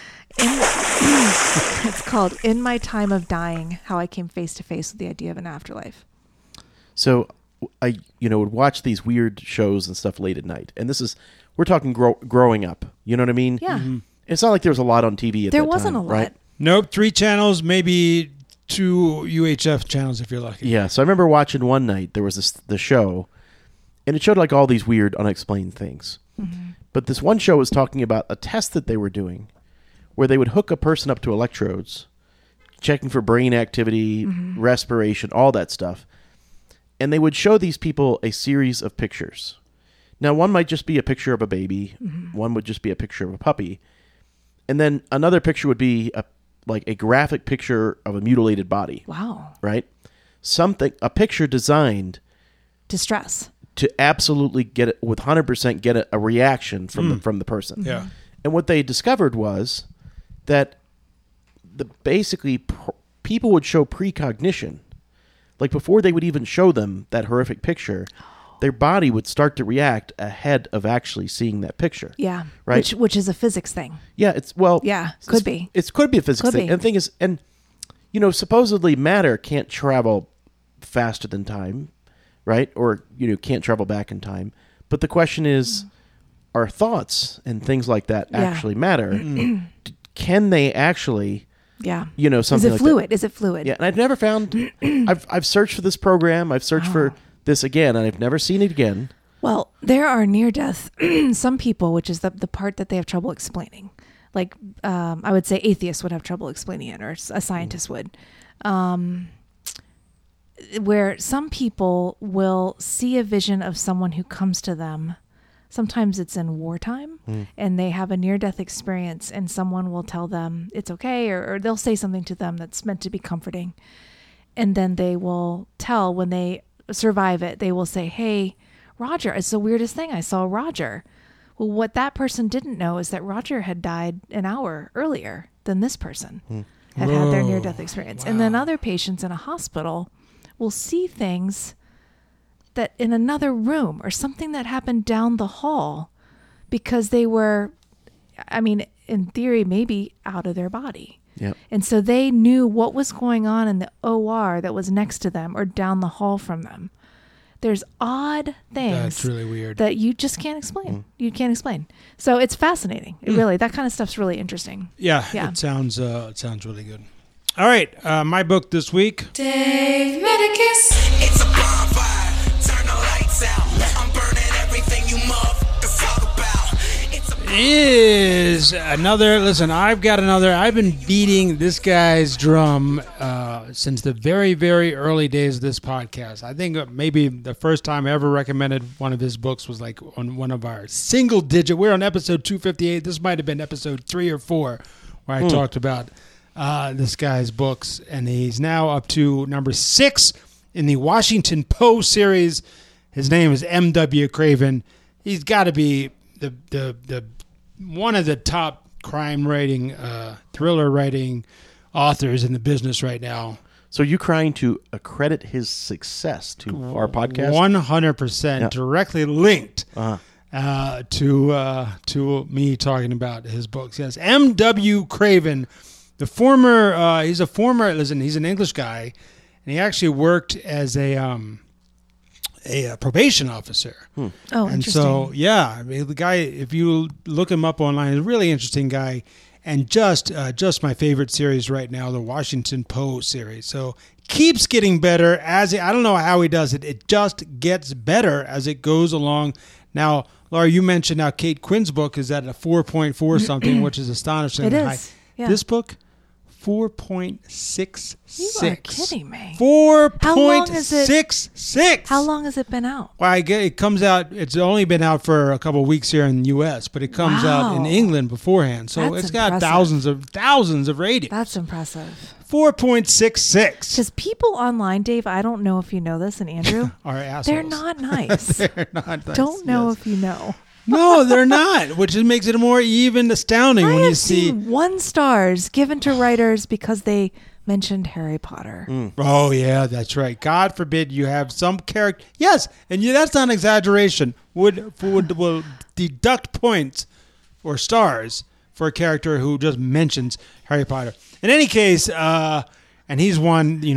In My Time of Dying, How I Came Face to Face with the Idea of an Afterlife. So I would watch these weird shows and stuff late at night. And we're talking growing up. You know what I mean? Yeah. Mm-hmm. It's not like there was a lot on TV at that time. There wasn't a lot. Right? Nope. 3 channels, maybe 2 UHF channels if you're lucky. Yeah. So I remember watching one night, there was the show, and it showed like all these weird unexplained things. Mm-hmm. But this one show was talking about a test that they were doing where they would hook a person up to electrodes, checking for brain activity, respiration, all that stuff. And they would show these people a series of pictures. Now, one might just be a picture of a baby. One would just be a picture of a puppy. And then another picture would be a graphic picture of a mutilated body. Wow. Right? A picture designed distress. To absolutely get it with 100% get a reaction from the person. Yeah. And what they discovered was that people would show precognition. Like before they would even show them that horrific picture, their body would start to react ahead of actually seeing that picture. Yeah. Right. Which is a physics thing. Yeah. It could be. It could be a physics thing. And the thing is, supposedly matter can't travel faster than time. right? Or can't travel back in time. But the question is, our thoughts and things like that actually matter? Can they actually? Yeah. Something Is it like fluid? that. Is it fluid? Yeah, and I've never found. I've searched for this program. I've searched for this again, and I've never seen it again. Well, there are near-death. Some people, which is the part that they have trouble explaining. Like I would say, atheists would have trouble explaining it, or a scientist would. Where some people will see a vision of someone who comes to them. Sometimes it's in wartime, and they have a near-death experience, and someone will tell them it's okay, or they'll say something to them that's meant to be comforting. And then they will tell, when they survive it, they will say, hey, Roger, it's the weirdest thing. I saw Roger. Well, what that person didn't know is that Roger had died an hour earlier than this person had their near-death experience. Wow. And then other patients in a hospital will see things that in another room, or something that happened down the hall, because they were, in theory, maybe out of their body. Yep. And so they knew what was going on in the OR that was next to them or down the hall from them. There's odd things That's really weird. that you just can't explain. You can't explain. So it's fascinating. It really, that kind of stuff's really interesting. Yeah. It sounds really good. All right, my book this week. Dave Medicus. It's a bonfire. Turn the lights out. I'm burning everything you motherfuckers talk about. Is another. Listen, I've been beating this guy's drum since the very, very early days of this podcast. I think maybe the first time I ever recommended one of his books was like on one of our single digit. We're on episode 258. This might have been episode 3 or 4 where I talked about this guy's books, and he's now up to number 6 in the Washington Poe series. His name is M.W. Craven. He's got to be the one of the top crime writing, thriller writing authors in the business right now. So you trying to accredit his success to our podcast? 100% directly linked to me talking about his books. Yes, M.W. Craven. He's an English guy, and he actually worked as a probation officer. Oh, and interesting. so, the guy, if you look him up online, is a really interesting guy, and just my favorite series right now, the Washington Poe series. So keeps getting better I don't know how he does it. It just gets better as it goes along. Now, Laura, you mentioned now Kate Quinn's book is at a 4.4 something, which is astonishing. It is. Yeah. This book, 4.66. You are kidding me. 4.66. How long has it been out? Well, it comes out. It's only been out for a couple of weeks here in the U.S., but it comes out in England beforehand. So That's it's got impressive. thousands of ratings. That's impressive. 4.66. Because people online, Dave, I don't know if you know this, and Andrew, are assholes. they're not nice. They're not nice. Don't know yes. if you know. No, they're not, which makes it more even astounding when you see 1 stars given to writers because they mentioned Harry Potter. Oh, yeah, that's right. God forbid you have some character. Yes, and that's not an exaggeration. Will deduct points or stars for a character who just mentions Harry Potter. In any case, and he's won, the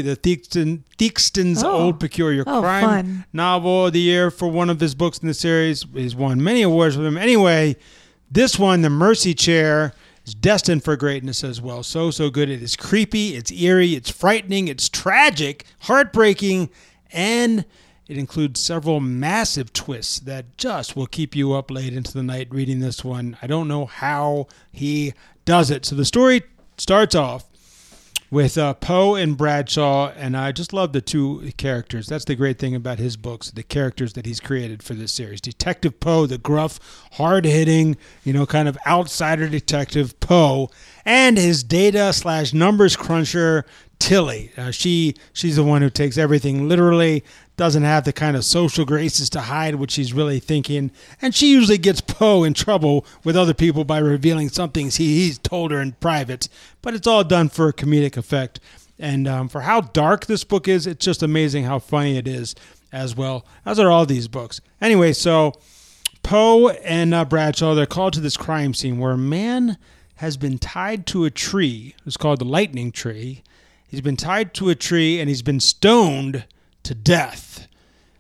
Theakston's Old Peculiar Crime Novel of the Year for one of his books in the series. He's won many awards with him. Anyway, this one, The Mercy Chair, is destined for greatness as well. So good. It is creepy, it's eerie, it's frightening, it's tragic, heartbreaking, and it includes several massive twists that just will keep you up late into the night reading this one. I don't know how he does it. So the story starts off with Poe and Bradshaw, and I just love the 2 characters. That's the great thing about his books, the characters that he's created for this series. Detective Poe, the gruff, hard-hitting, kind of outsider detective Poe, and his data/numbers cruncher, Tilly. She's the one who takes everything literally, doesn't have the kind of social graces to hide what she's really thinking, and she usually gets Poe in trouble with other people by revealing something he's told her in private, but it's all done for comedic effect. And for how dark this book is, it's just amazing how funny it is as well, as are all these books. Anyway, so Poe and Bradshaw, they're called to this crime scene where a man has been tied to a tree. It's called the Lightning Tree. He's been tied to a tree and he's been stoned to death.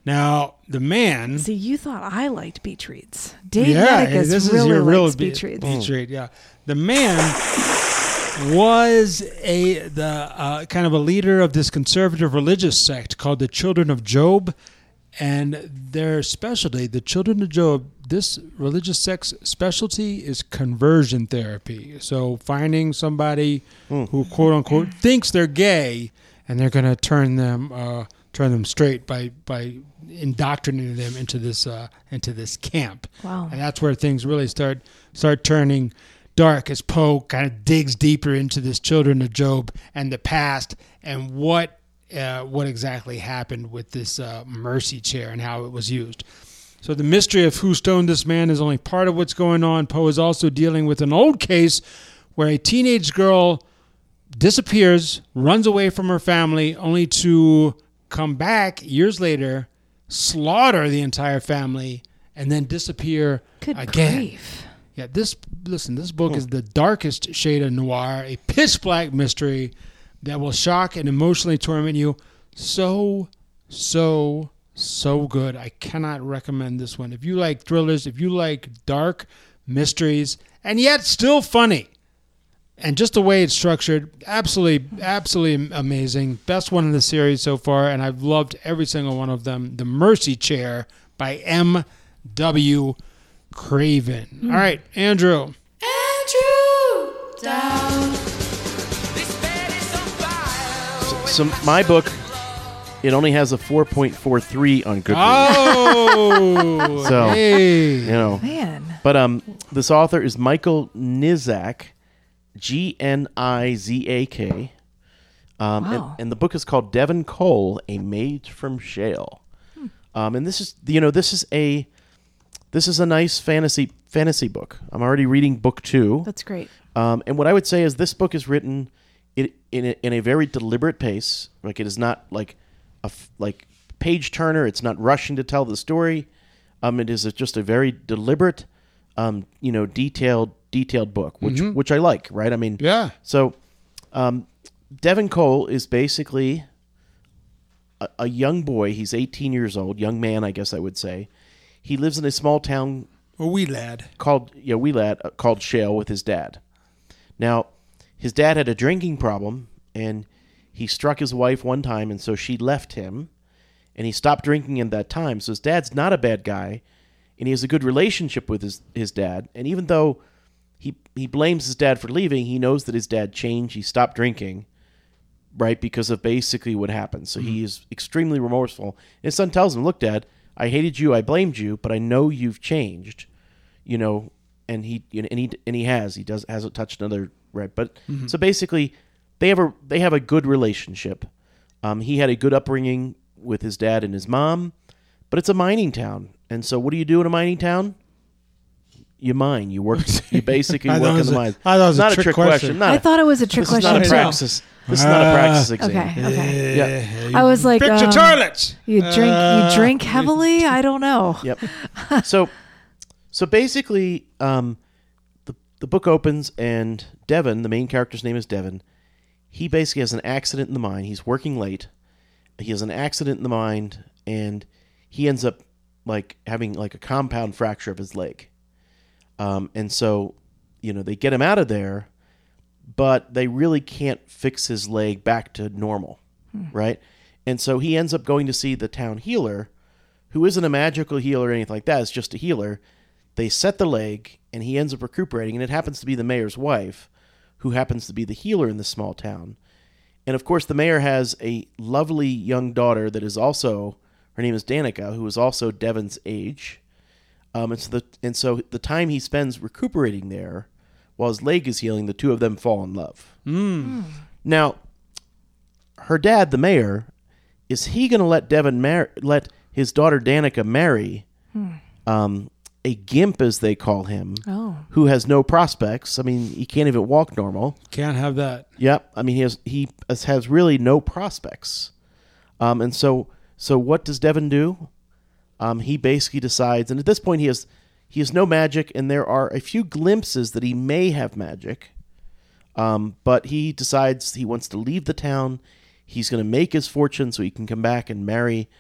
Now, the man... See, you thought I liked beach reads. Dave yeah, Medicus this really is your real likes beach reads. beach read, yeah. The man was kind of a leader of this conservative religious sect called the Children of Job, and their specialty, the Children of Job, this religious sect's specialty is conversion therapy. So finding somebody who quote unquote thinks they're gay, and they're going to turn them straight by indoctrinating them into this camp. Wow. And that's where things really start turning dark as Poe kind of digs deeper into this Children of Job and the past and what exactly happened with this mercy chair and how it was used. So the mystery of who stoned this man is only part of what's going on. Poe is also dealing with an old case where a teenage girl disappears, runs away from her family, only to come back years later, slaughter the entire family, and then disappear again. Grief. Yeah, this book is the darkest shade of noir, a pitch black mystery that will shock and emotionally torment you. So good. I cannot recommend this one. If you like thrillers, if you like dark mysteries, and yet still funny, and just the way it's structured, absolutely amazing. Best one in the series so far, and I've loved every single one of them. The Mercy Chair by M.W. Craven. All right, Andrew. Down. So my book, it only has a 4.43 on Goodreads. Oh, so hey. Man. But this author is Michael Nizak, Gnizak. Wow. And the book is called Devon Cole, A Maid from Shale. And this is a nice fantasy book. I'm already reading book 2. That's great. And what I would say is this book is written in a very deliberate pace. Like, it is not like a page turner. It's not rushing to tell the story. It is just a very deliberate, detailed book, which I like. Right? I mean, yeah. So, Devon Cole is basically a young boy. He's 18 years old, young man, I guess I would say. He lives in a small town. A wee lad. Called Shale with his dad. Now, his dad had a drinking problem, and he struck his wife one time, and so she left him, and he stopped drinking at that time. So his dad's not a bad guy, and he has a good relationship with his dad. And even though he blames his dad for leaving, he knows that his dad changed. He stopped drinking, right, because of basically what happened. So he is extremely remorseful. And his son tells him, "Look, Dad, I hated you, I blamed you, but I know you've changed." And he has. He hasn't touched another, right? But so basically, they have a good relationship. He had a good upbringing with his dad and his mom, but it's a mining town, and so what do you do in a mining town? You mine. You work. You basically work in the mines. I thought it was not a trick question. I thought it was a trick question. This is not a praxis. This is not a praxis exam. Okay. Yeah. I was like, fix your toilets. You drink heavily? I don't know. Yep. So basically, the book opens, and Devon, the main character's name is Devon. He basically has an accident in the mine. He's working late. He has an accident in the mine, and he ends up having a compound fracture of his leg. And so, they get him out of there, but they really can't fix his leg back to normal, right? And so he ends up going to see the town healer, who isn't a magical healer or anything like that. It's just a healer. They set the leg, and he ends up recuperating, and it happens to be the mayor's wife, who happens to be the healer in this small town. And, of course, the mayor has a lovely young daughter that is also, her name is Danica, who is also Devon's age. And so the time he spends recuperating there, while his leg is healing, the two of them fall in love. Now, her dad, the mayor, is he going to let let his daughter Danica marry a gimp, as they call him, who has no prospects? I mean, he can't even walk normal. Can't have that. Yep. I mean, he has really no prospects. And so what does Devon do? He basically decides, and at this point he has no magic, and there are a few glimpses that he may have magic. But he decides he wants to leave the town. He's going to make his fortune so he can come back and marry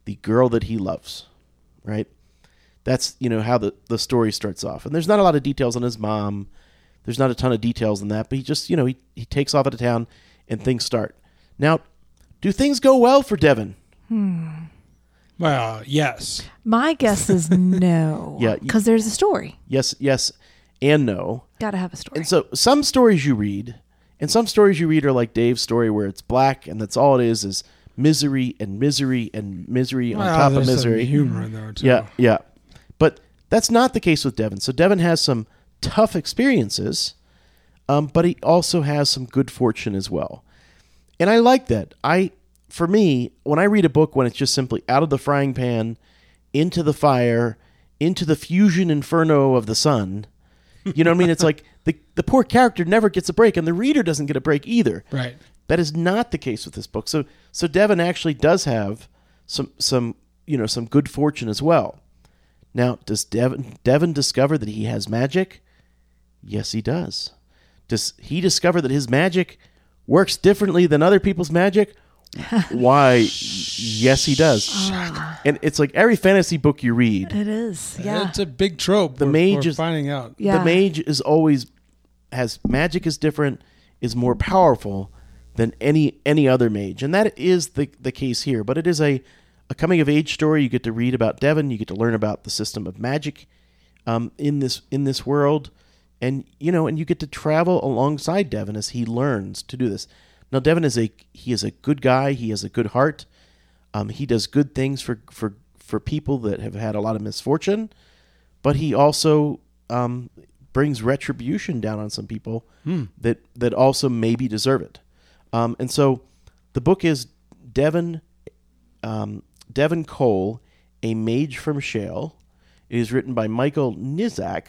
the girl that he loves, right? That's, how the story starts off. And there's not a lot of details on his mom. There's not a ton of details on that, but he just, he takes off out of town and things start. Now, do things go well for Devon? Well, yes. My guess is no. Yeah. Because there's a story. Yes, and no. Got to have a story. And so some stories you read are like Dave's story where it's black and that's all it is misery and misery and misery on top of misery. Some humor in there too. Yeah. But that's not the case with Devon. So Devon has some tough experiences, but he also has some good fortune as well. And I like that. For me, when I read a book when it's just simply out of the frying pan, into the fire, into the fusion inferno of the sun, you know what I mean? It's like the poor character never gets a break, and the reader doesn't get a break either. Right. That is not the case with this book. So Devon actually does have some good fortune as well. Now, does Devon discover that he has magic? Yes, he does. Does he discover that his magic works differently than other people's magic? Why, yes, he does. And it's like every fantasy book you read. It is, yeah. It's a big trope. The mage is finding out. Yeah. The mage is always has magic is different, is more powerful than any other mage, and that is the case here. But it is a coming of age story. You get to read about Devon. You get to learn about the system of magic in this world, and you get to travel alongside Devon as he learns to do this. Now, Devon is a good guy. He has a good heart. He does good things for people that have had a lot of misfortune, but he also brings retribution down on some people that also maybe deserve it. And so the book is Devon Cole, A Mage from Shale. It is written by Michael Nizak,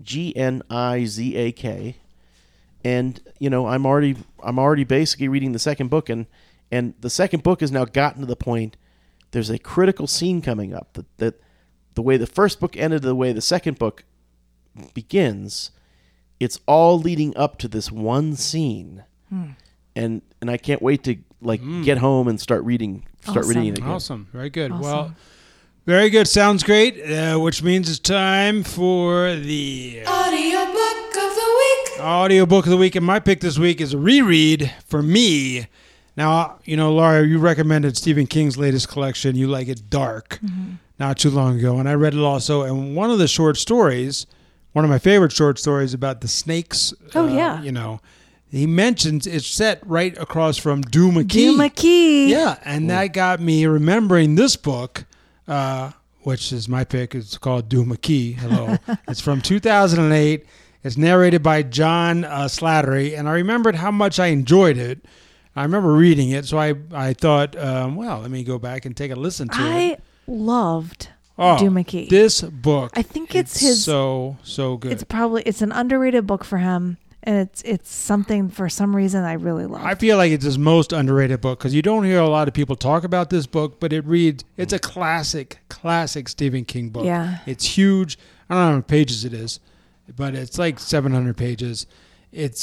Gnizak. And I'm already basically reading the second book, and the second book has now gotten to the point. There's a critical scene coming up that the way the first book ended, the way the second book begins, it's all leading up to this one scene, and I can't wait to get home and start reading it again. Awesome, very good. Awesome. Well, very good. Sounds great. Which means it's time for the Audiobook of the week. Audiobook of the week, and my pick this week is a reread for me. Now, Laura, you recommended Stephen King's latest collection, You Like It Dark, not too long ago, and I read it also. And one of the short stories, one of my favorite short stories about the snakes. Oh, yeah. He mentions it's set right across from Duma Key. Duma Key. Yeah, and that got me remembering this book, which is my pick. It's called Duma Key. Hello. It's from 2008. It's narrated by John Slattery, and I remembered how much I enjoyed it. I remember reading it, so I thought, let me go back and take a listen to it. I loved Duma Key. This book. I think it's his so good. It's an underrated book for him, and it's something for some reason I really love. I feel like it's his most underrated book because you don't hear a lot of people talk about this book, but it's a classic Stephen King book. Yeah. It's huge. I don't know how many pages it is, but it's like 700 pages. It's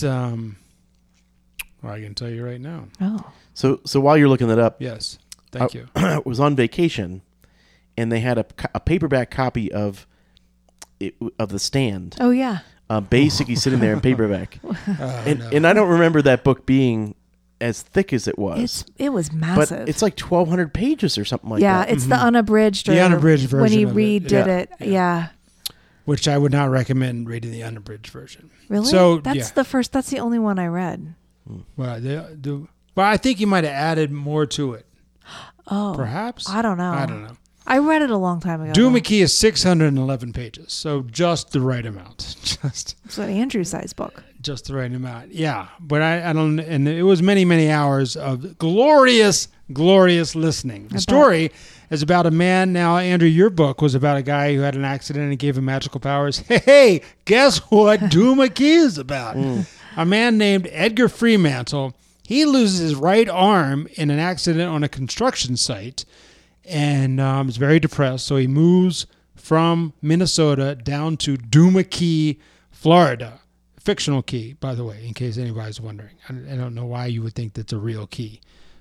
I can tell you right now. Oh. So while you're looking that up, yes, thank you. I was on vacation, and they had a paperback copy of The Stand. Oh yeah. Basically sitting there in paperback, and I don't remember that book being as thick as it was. It was massive. But it's like 1,200 pages or something like that. Yeah, it's the unabridged. The unabridged version when he of it. redid it. Yeah. Which I would not recommend reading the unabridged version. Really? So that's the only one I read. Well, I think you might have added more to it. Oh, perhaps. I don't know. I read it a long time ago. Duma Key is 611 pages, so just the right amount. It's an Andrew size book. Just the right amount, yeah. But I don't, and it was many hours of glorious listening. The story is about a man. Now, Andrew, your book was about a guy who had an accident and gave him magical powers. Hey, guess what Duma Key is about? A man named Edgar Fremantle. He loses his right arm in an accident on a construction site, and is very depressed. So he moves from Minnesota down to Duma Key, Florida. Fictional key, by the way, in case anybody's wondering. I don't know why you would think that's a real key.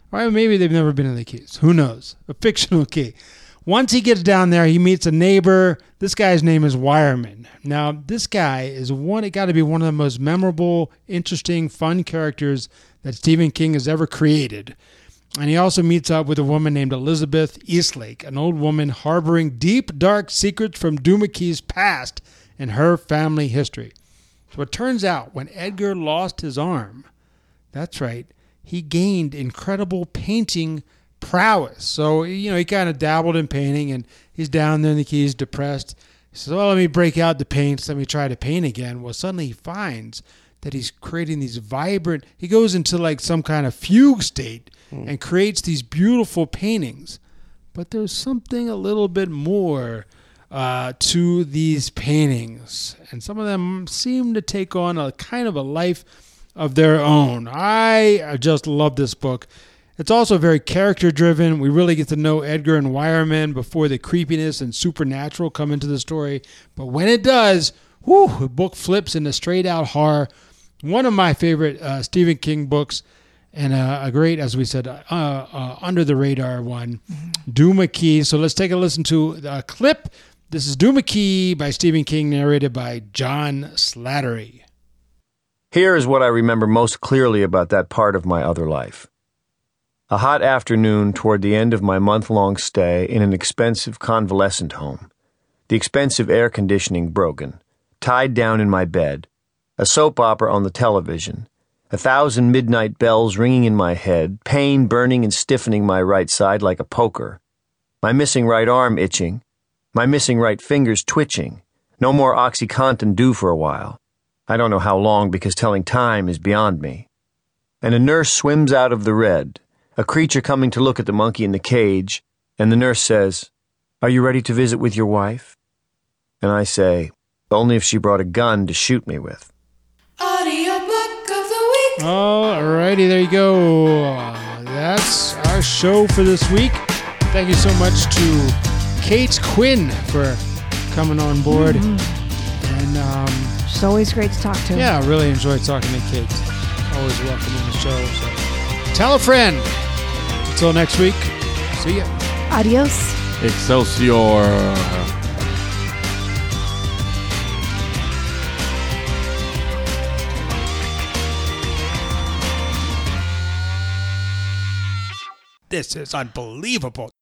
Or maybe they've never been in the Keys. Who knows? A fictional key. Once he gets down there, he meets a neighbor. This guy's name is Wireman. Now, this guy is got to be one of the most memorable, interesting, fun characters that Stephen King has ever created. And he also meets up with a woman named Elizabeth Eastlake, an old woman harboring deep, dark secrets from Doomakee's past and her family history. So it turns out when Edgar lost his arm, that's right, he gained incredible painting prowess. So, he kind of dabbled in painting, and he's down there in the Keys, depressed. He says, well, let me break out the paints. Let me try to paint again. Well, suddenly he finds that he's creating these vibrant, he goes into like some kind of fugue state and creates these beautiful paintings. But there's something a little bit more to these paintings. And some of them seem to take on a kind of a life of their own. I just love this book. It's also very character-driven. We really get to know Edgar and Wireman before the creepiness and supernatural come into the story. But when it does, the book flips into straight-out horror. One of my favorite Stephen King books, and a great, as we said, under-the-radar one, Doomakee. So let's take a listen to a clip. This is Doomakee by Stephen King, narrated by John Slattery. Here is what I remember most clearly about that part of my other life. A hot afternoon toward the end of my month-long stay in an expensive convalescent home. The expensive air conditioning broken. Tied down in my bed. A soap opera on the television. 1,000 midnight bells ringing in my head. Pain burning and stiffening my right side like a poker. My missing right arm itching. My missing right fingers twitching. No more OxyContin due for a while. I don't know how long because telling time is beyond me. And a nurse swims out of the red. A creature coming to look at the monkey in the cage, and the nurse says, "Are you ready to visit with your wife?" And I say, "Only if she brought a gun to shoot me with." Audiobook of the week. Alrighty, there you go. That's our show for this week. Thank you so much to Kate Quinn for coming on board. And She's always great to talk to. yeah, I really enjoyed talking to Kate. Always welcome on the show. So tell a friend. Until next week, see ya. Adios. Excelsior. This is unbelievable.